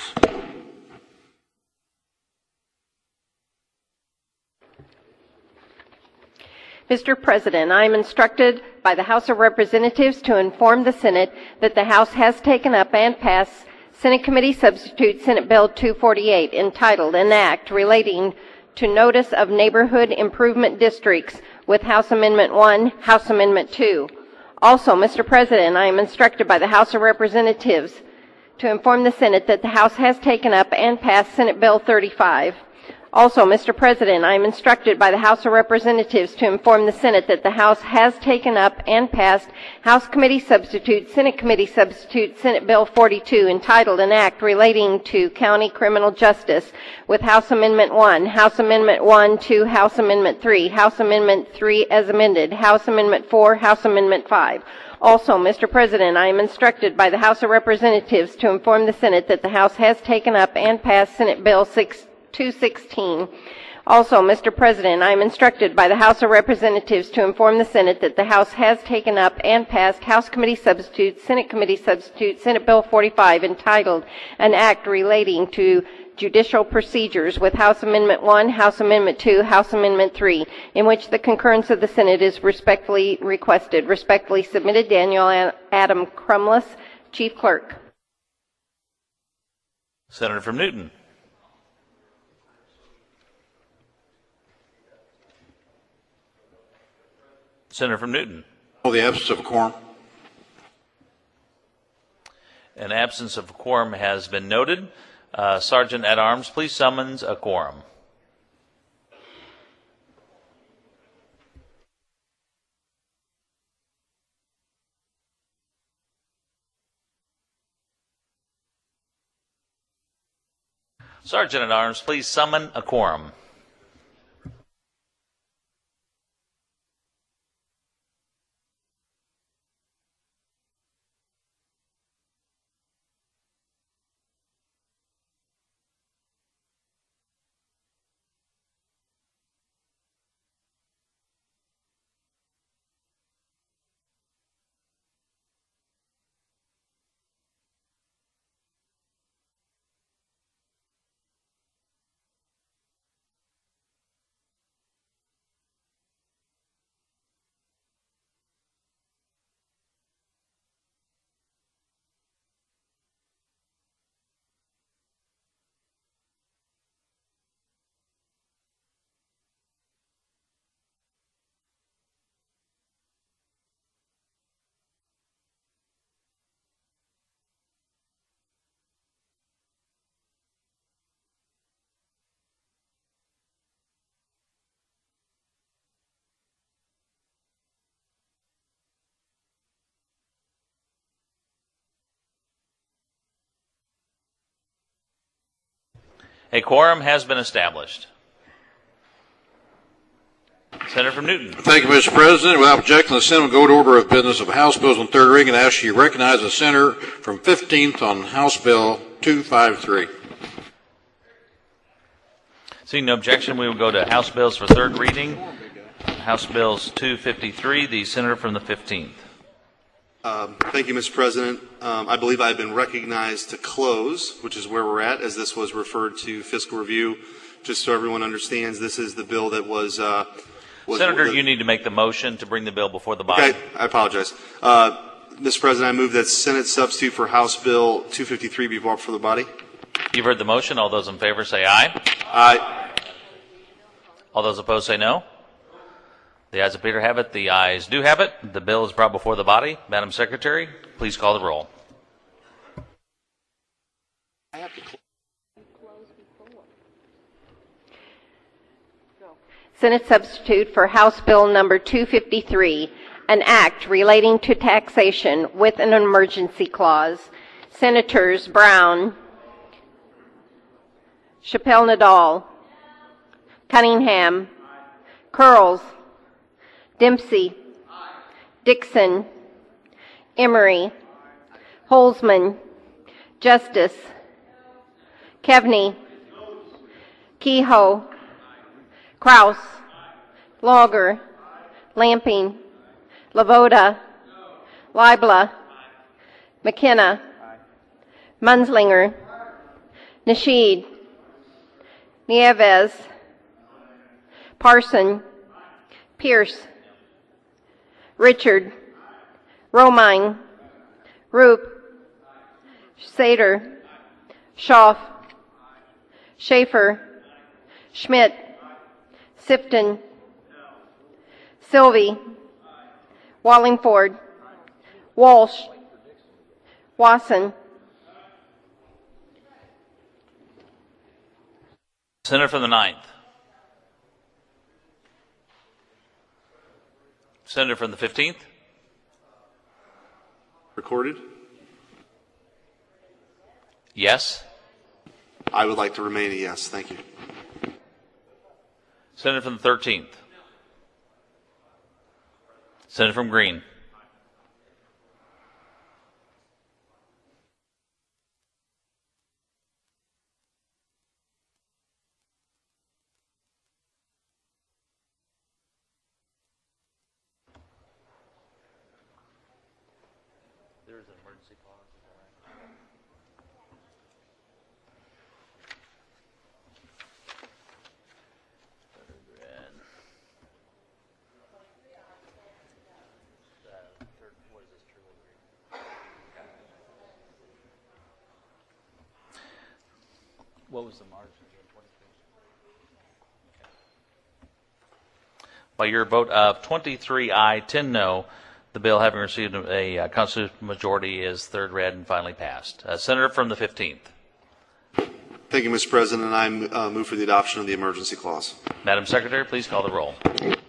Mr. President, I am instructed by the House of Representatives to inform the Senate that the House has taken up and passed Senate Committee Substitute Senate Bill 248 entitled An Act Relating to Notice of Neighborhood Improvement Districts with House Amendment 1, House Amendment 2. Also, Mr. President, I am instructed by the House of Representatives to inform the Senate that the House has taken up and passed Senate Bill 35. Also, Mr. President, I am instructed by the House of Representatives to inform the Senate that the House has taken up and passed House Committee Substitute, Senate Bill 42, entitled An Act Relating to County Criminal Justice, with House Amendment 1, House Amendment 1 to House Amendment 3, House Amendment 3 as amended, House Amendment 4, House Amendment 5. Also, Mr. President, I am instructed by the House of Representatives to inform the Senate that the House has taken up and passed Senate Bill 216. Also, Mr. President, I am instructed by the House of Representatives to inform the Senate that the House has taken up and passed House Committee Substitute, Senate Bill 45, entitled An Act Relating to Judicial Procedures, with House Amendment 1, House Amendment 2, House Amendment 3, in which the concurrence of the Senate is respectfully requested. Respectfully submitted, Daniel Adam Crumless, Chief Clerk. Senator from Newton. Senator from Newton. Oh, the absence of a quorum. An absence of a quorum has been noted. Sergeant at Arms, please summons a quorum. Sergeant at Arms, please summon a quorum. A quorum has been established. Senator from Newton. Thank you, Mr. President. Without objection, the Senate will go to order of business of House Bills on third reading and ask you to recognize the senator from 15th on House Bill 253. Seeing no objection, we will go to House Bills for third reading. House Bills 253, the senator from the 15th. Thank you, Mr. President. I believe I've been recognized to close, which is where we're at, as this was referred to fiscal review. Just so everyone understands, this is the bill that was Senator, you need to make the motion to bring the bill before the body. Okay, I apologize. Mr. President, I move that Senate substitute for House Bill 253 be brought before the body. You've heard the motion. All those in favor say aye. Aye. All those opposed say no. The ayes appear to have it. The ayes do have it. The bill is brought before the body. Madam Secretary, please call the roll. Senate substitute for House Bill number 253, an act relating to taxation with an emergency clause. Senators Brown, Chappelle Nadal, Cunningham, Curls, Dempsey, Dixon, Emery, Holzman, Justice, Kevney, Kehoe, Kraus, Logger, Lamping, Lavoda, Libla, McKenna, Munslinger, Nasheed, Nieves, Parson, Pierce, Richard, Romine, Roop, Sater, Schaaf, Schaefer, Schmidt, Sifton, Sylvie, Wallingford, Walsh, Wasson. Senator from the 9th. Senator from the 15th. Recorded? Yes. I would like to remain a yes. Thank you. Senator from the 13th. Senator from Green. There is an emergency clause. What was the margin? By your vote of 23 aye, 10 no, the bill having received a constitutional majority is third read and finally passed. Senator from the 15th. Thank you, Mr. President. I move for the adoption of the emergency clause. Madam Secretary, please call the roll.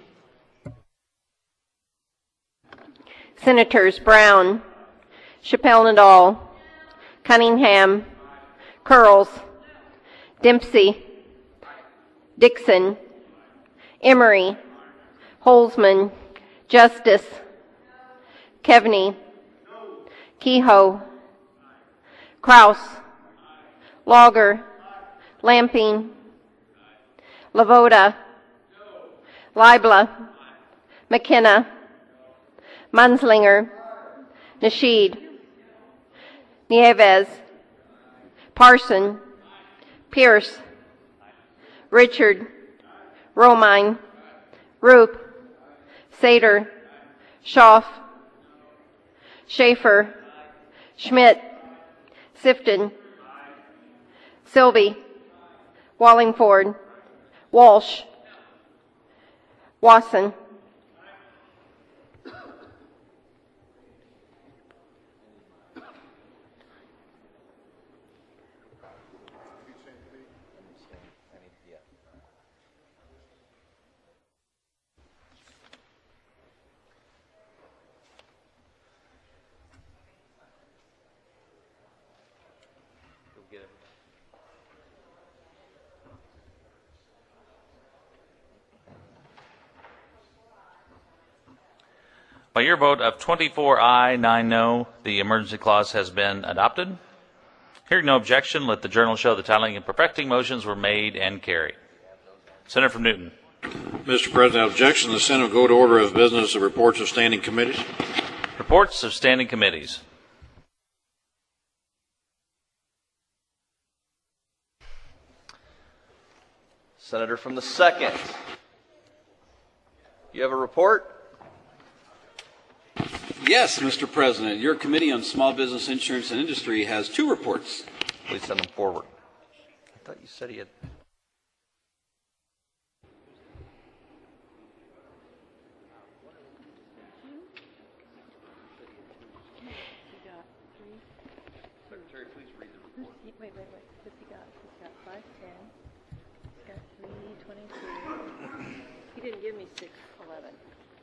Senators Brown, Chappelle Nadal, Cunningham, Curls, Dempsey, Dixon, Emery, Holzman, Justice, Kevney, Kehoe, Kraus, Logger, Lamping, Lavoda, Libla, McKenna, Munslinger, Nasheed, Nieves, Parson, Pierce, Richard, Romine, Roop, Sater, Schaaf, Schaefer, Schmidt, Sifton, Sylvie, Wallingford, Walsh, Wasson. By your vote of 24 aye, 9 no, the emergency clause has been adopted. Hearing no objection, let the journal show the titling and perfecting motions were made and carried. Senator from Newton. Mr. President, objection. The Senate will go to order of business of reports of standing committees. Reports of standing committees. Senator from the 2nd. You have a report? Yes, Mr. President. Your Committee on Small Business, Insurance, and Industry has 2 reports. Please send them forward. I thought you said he had. Wait. What's he got? He's got 510. He's got 322. He didn't give me 611.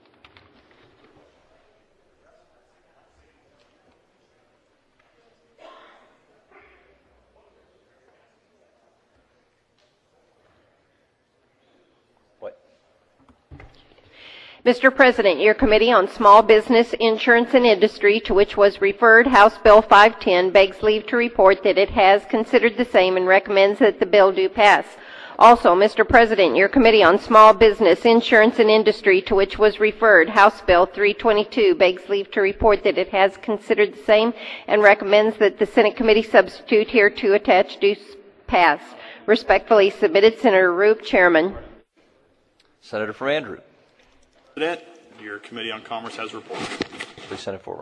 Mr. President, your Committee on Small Business, Insurance, and Industry, to which was referred House Bill 510, begs leave to report that it has considered the same and recommends that the bill do pass. Also, Mr. President, your Committee on Small Business, Insurance, and Industry, to which was referred House Bill 322, begs leave to report that it has considered the same and recommends that the Senate Committee substitute hereto attached do pass. Respectfully submitted, Senator Roop, Chairman. Senator from Andrew. President, your Committee on Commerce has a report. Please send it forward.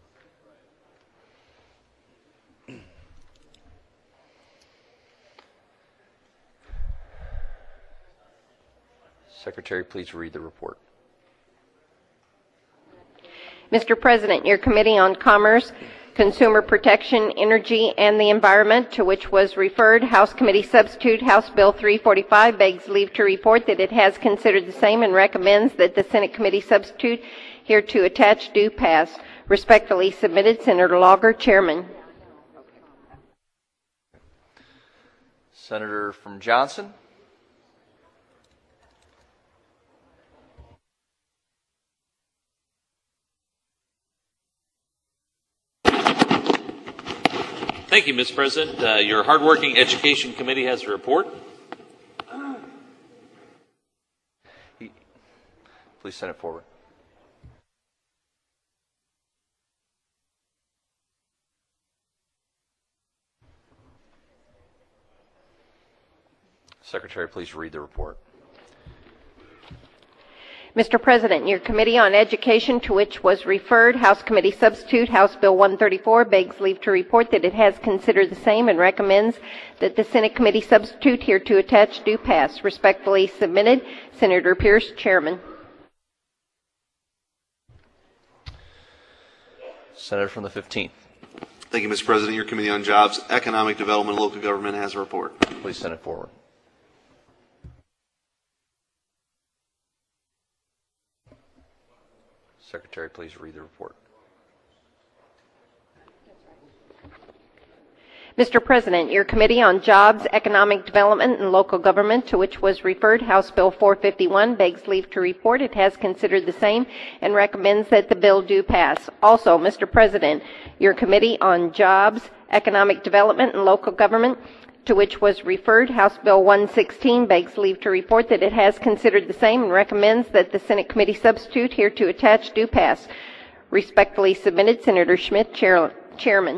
Secretary, please read the report. Mr. President, your Committee on Commerce, Consumer Protection, Energy, and the Environment, to which was referred House Committee Substitute House Bill 345, begs leave to report that it has considered the same and recommends that the Senate Committee Substitute hereto attached do pass. Respectfully submitted, Senator Logger, Chairman. Senator from Johnson. Thank you, Mr. President. Your hardworking Education Committee has a report. Please send it forward. Secretary, please read the report. Mr. President, your Committee on Education, to which was referred House Committee Substitute House Bill 134, begs leave to report that it has considered the same and recommends that the Senate Committee Substitute hereto attached do pass. Respectfully submitted, Senator Pierce, Chairman. Senator from the 15th. Thank you, Mr. President. Your Committee on Jobs, Economic Development, and Local Government has a report. Please send it forward. Secretary, please read the report. Mr. President, your Committee on Jobs, Economic Development, and Local Government, to which was referred House Bill 451, begs leave to report it has considered the same and recommends that the bill do pass. Also, Mr. President, your Committee on Jobs, Economic Development, and Local Government, to which was referred House Bill 116, begs leave to report that it has considered the same and recommends that the Senate Committee Substitute hereto attached do pass. Respectfully submitted, Senator Schmidt, Chairman.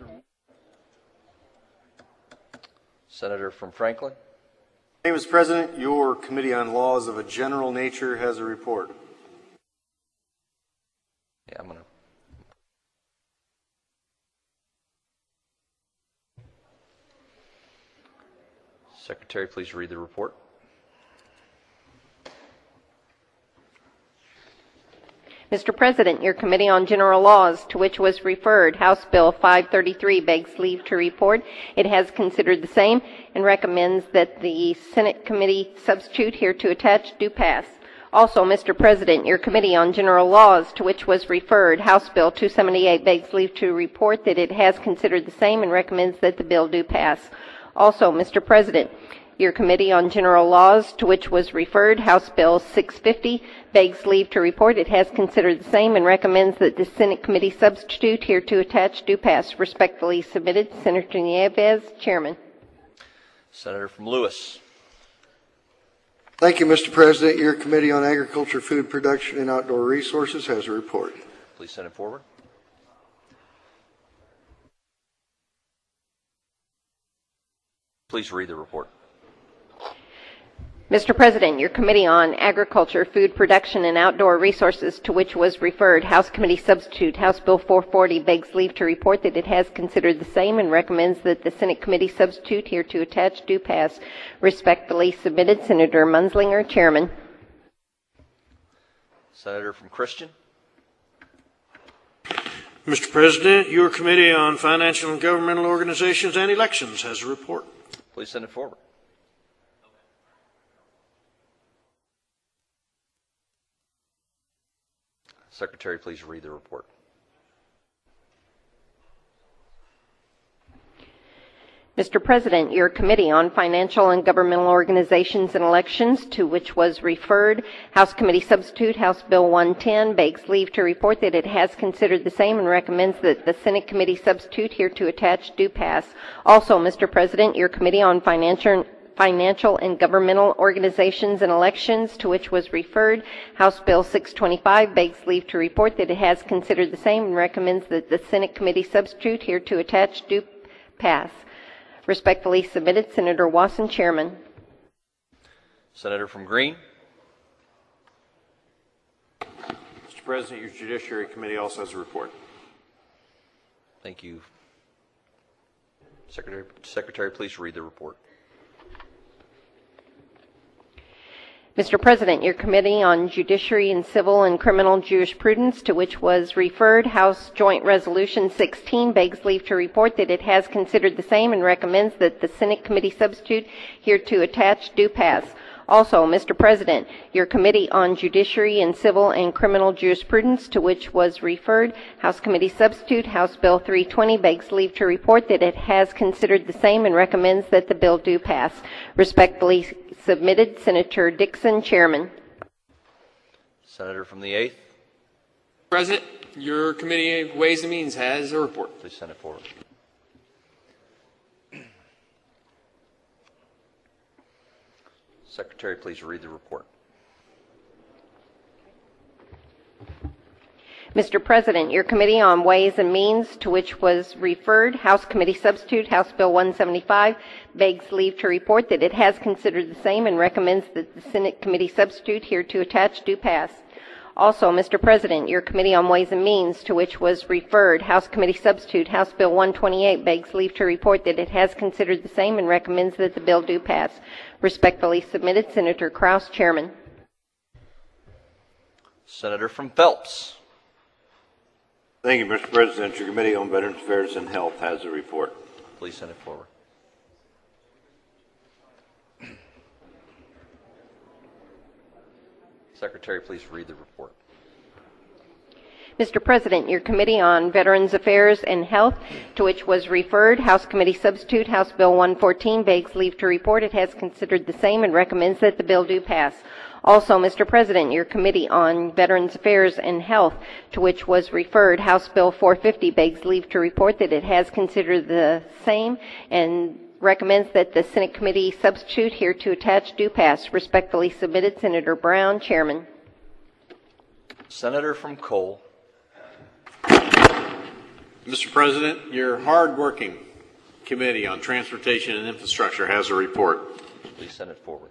Senator from Franklin. Mr. President, your Committee on Laws of a General Nature has a report. Yeah, I'm going to. Secretary, please read the report. Mr. President, your Committee on General Laws, to which was referred House Bill 533, begs leave to report it has considered the same and recommends that the Senate Committee Substitute hereto attached do pass. Also, Mr. President, your Committee on General Laws, to which was referred House Bill 278, begs leave to report that it has considered the same and recommends that the bill do pass. Also, Mr. President, your Committee on General Laws, to which was referred House Bill 650, begs leave to report it has considered the same and recommends that the Senate Committee Substitute hereto attached do pass. Respectfully submitted, Senator Nieves, Chairman. Senator from Lewis. Thank you, Mr. President. Your Committee on Agriculture, Food Production, and Outdoor Resources has a report. Please send it forward. Please read the report. Mr. President, your Committee on Agriculture, Food Production, and Outdoor Resources, to which was referred House Committee Substitute House Bill 440, begs leave to report that it has considered the same and recommends that the Senate Committee Substitute hereto attached do pass. Respectfully submitted, Senator Munzlinger, Chairman. Senator from Christian. Mr. President, your Committee on Financial and Governmental Organizations and Elections has a report. Please send it forward. Secretary, please read the report. Mr. President, your Committee on Financial and Governmental Organizations and Elections, to which was referred House Committee Substitute House Bill 110, begs leave to report that it has considered the same and recommends that the Senate Committee Substitute hereto attached do pass. Also, Mr. President, your Committee on Financial and Governmental Organizations and Elections, to which was referred House Bill 625, begs leave to report that it has considered the same and recommends that the Senate Committee Substitute hereto attached do pass. Respectfully submitted, Senator Wasson, Chairman. Senator from Green. Mr. President, your Judiciary Committee also has a report. Thank you. Secretary, please read the report. Mr. President, your Committee on Judiciary and Civil and Criminal Jurisprudence, to which was referred House Joint Resolution 16, begs leave to report that it has considered the same and recommends that the Senate Committee Substitute hereto attached do pass. Also, Mr. President, your Committee on Judiciary and Civil and Criminal Jurisprudence, to which was referred House Committee Substitute House Bill 320, begs leave to report that it has considered the same and recommends that the bill do pass. Respectfully submitted, Senator Dixon, Chairman. Senator from the 8th. President, your Committee of Ways and Means has a report. Please send it forward. Secretary, please read the report. Mr. President, your Committee on Ways and Means, to which was referred House Committee Substitute House Bill 175, begs leave to report that it has considered the same and recommends that the Senate Committee Substitute hereto attached do pass. Also, Mr. President, your Committee on Ways and Means, to which was referred House Committee Substitute House Bill 128, begs leave to report that it has considered the same and recommends that the bill do pass. Respectfully submitted, Senator Kraus, Chairman. Senator from Phelps. Thank you, Mr. President. Your Committee on Veterans Affairs and Health has a report. Please send it forward. Secretary, please read the report. Mr. President, your Committee on Veterans Affairs and Health, to which was referred House Committee Substitute House Bill 114, begs leave to report it has considered the same and recommends that the bill do pass. Also, Mr. President, your Committee on Veterans Affairs and Health, to which was referred House Bill 450, begs leave to report that it has considered the same and recommends that the Senate Committee Substitute hereto attached do pass. Respectfully submitted, Senator Brown, Chairman. Senator from Cole. Mr. President, your hard-working Committee on Transportation and Infrastructure has a report. Please send it forward.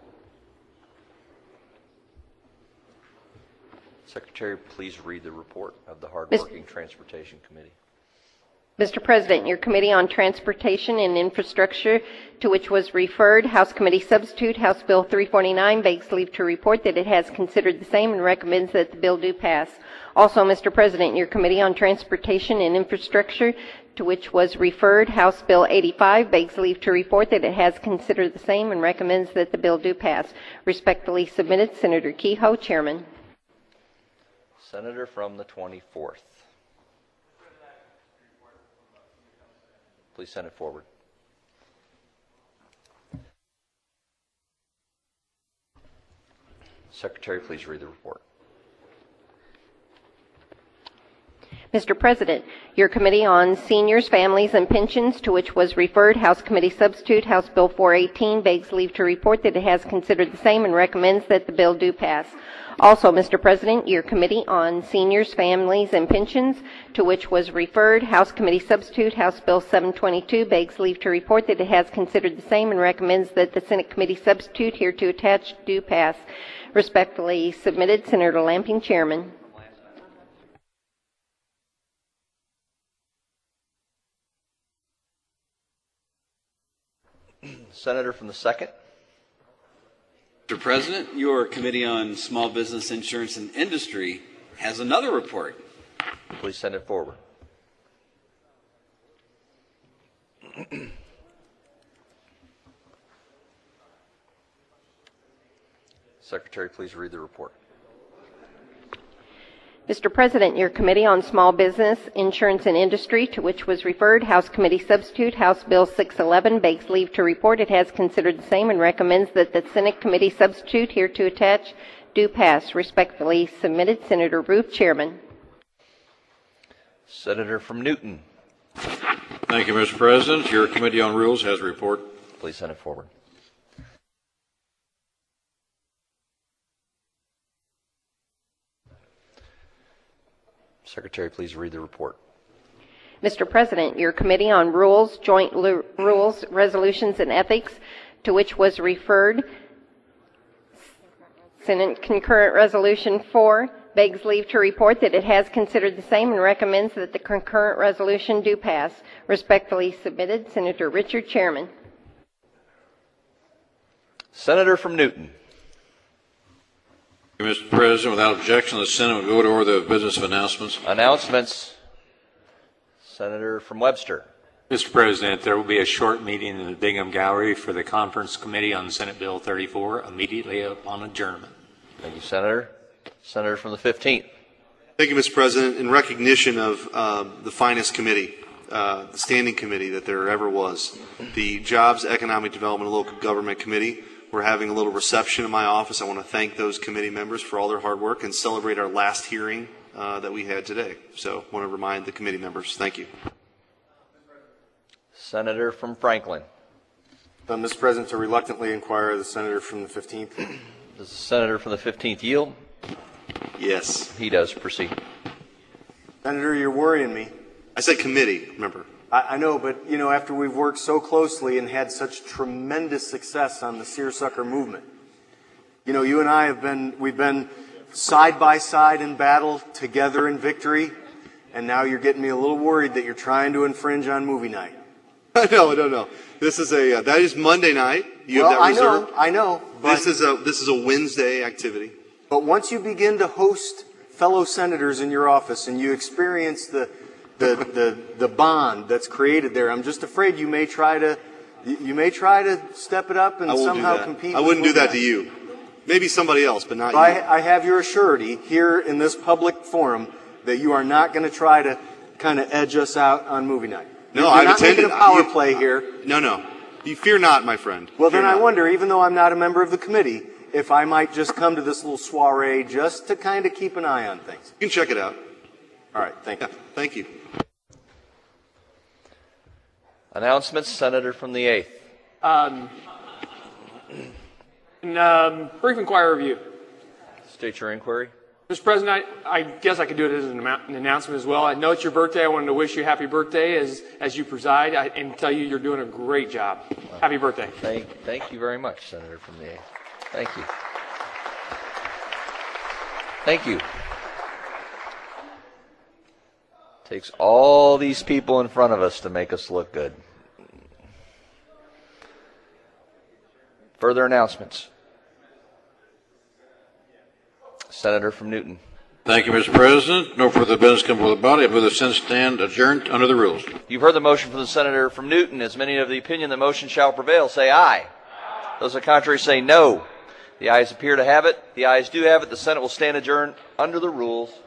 Secretary, please read the report of the hard-working Transportation Committee. Mr. President, your Committee on Transportation and Infrastructure, to which was referred House Committee Substitute House Bill 349, begs leave to report that it has considered the same and recommends that the bill do pass. Also, Mr. President, your Committee on Transportation and Infrastructure, to which was referred House Bill 85, begs leave to report that it has considered the same and recommends that the bill do pass. Respectfully submitted, Senator Kehoe, Chairman. Senator from the 24th. Please send it forward. Secretary, please read the report. Mr. President, your Committee on Seniors, Families, and Pensions, to which was referred House Committee Substitute House Bill 418, begs leave to report that it has considered the same and recommends that the bill do pass. Also, Mr. President, your Committee on Seniors, Families, and Pensions, to which was referred House Committee Substitute House Bill 722, begs leave to report that it has considered the same and recommends that the Senate Committee Substitute hereto attached do pass. Respectfully submitted, Senator Lamping, Chairman. Senator from the 2nd. Mr. President, your Committee on Small Business Insurance and Industry has another report. Please send it forward. Secretary, please read the report. Mr. President, your Committee on Small Business, Insurance, and Industry, to which was referred, House Committee Substitute, House Bill 611, begs leave to report it has considered the same and recommends that the Senate Committee Substitute hereto attached do pass. Respectfully submitted, Senator Ruth, Chairman. Senator from Newton. Thank you, Mr. President. Your Committee on Rules has a report. Please send it forward. Secretary, please read the report. Mr. President, your Committee on Rules, Joint Rules, Resolutions, and Ethics, to which was referred, Senate Concurrent Resolution 4, begs leave to report that it has considered the same and recommends that the concurrent resolution do pass. Respectfully submitted, Senator Richard, Chairman. Senator from Newton. Mr. President, without objection, the Senate will go to order the business of announcements. Announcements. Senator from Webster. Mr. President, there will be a short meeting in the Bingham Gallery for the Conference Committee on Senate Bill 34 immediately upon adjournment. Thank you, Senator. Senator from the 15th. Thank you, Mr. President. In recognition of the finest committee, the standing committee that there ever was, the Jobs, Economic Development, and Local Government Committee, we're having a little reception in my office. I want to thank those committee members for all their hard work and celebrate our last hearing that we had today. So I want to remind the committee members. Thank you. Senator from Franklin. Mr. President, to reluctantly inquire the senator from the 15th. Does the senator from the 15th yield? Yes. He does. Proceed. Senator, you're worrying me. I said committee, remember. I know, but, you know, after we've worked so closely and had such tremendous success on the seersucker movement, you know, you and I we've been side by side in battle, together in victory, and now you're getting me a little worried that you're trying to infringe on movie night. No. This is that is Monday night. You have that reserved. I know. But This is a Wednesday activity. But once you begin to host fellow senators in your office and you experience the bond that's created there, I'm just afraid you may try to step it up and somehow compete. I wouldn't do that to you. Maybe somebody else, but not you. I have your assurity here in this public forum that you are not going to try to kind of edge us out on movie night. No, I've I've attended a power play here. No. You fear not, my friend. Well, then I wonder, even though I'm not a member of the committee, if I might just come to this little soiree just to kind of keep an eye on things. You can check it out. All right, thank you. Thank you. Announcements. Senator from the 8th. Brief inquiry review. State your inquiry. Mr. President, I guess I could do it as an announcement as well. I know it's your birthday. I wanted to wish you a happy birthday as you preside and tell you you're doing a great job. Happy birthday. Thank you very much, Senator from the 8th. Thank you. Thank you. Takes all these people in front of us to make us look good. Further announcements. Senator from Newton. Thank you, Mr. President. No further business come before the body. I move the Senate stand adjourned under the rules. You've heard the motion from the senator from Newton. As many of the opinion the motion shall prevail, say aye. Those of the contrary say no. The ayes appear to have it. The ayes do have it. The Senate will stand adjourned under the rules.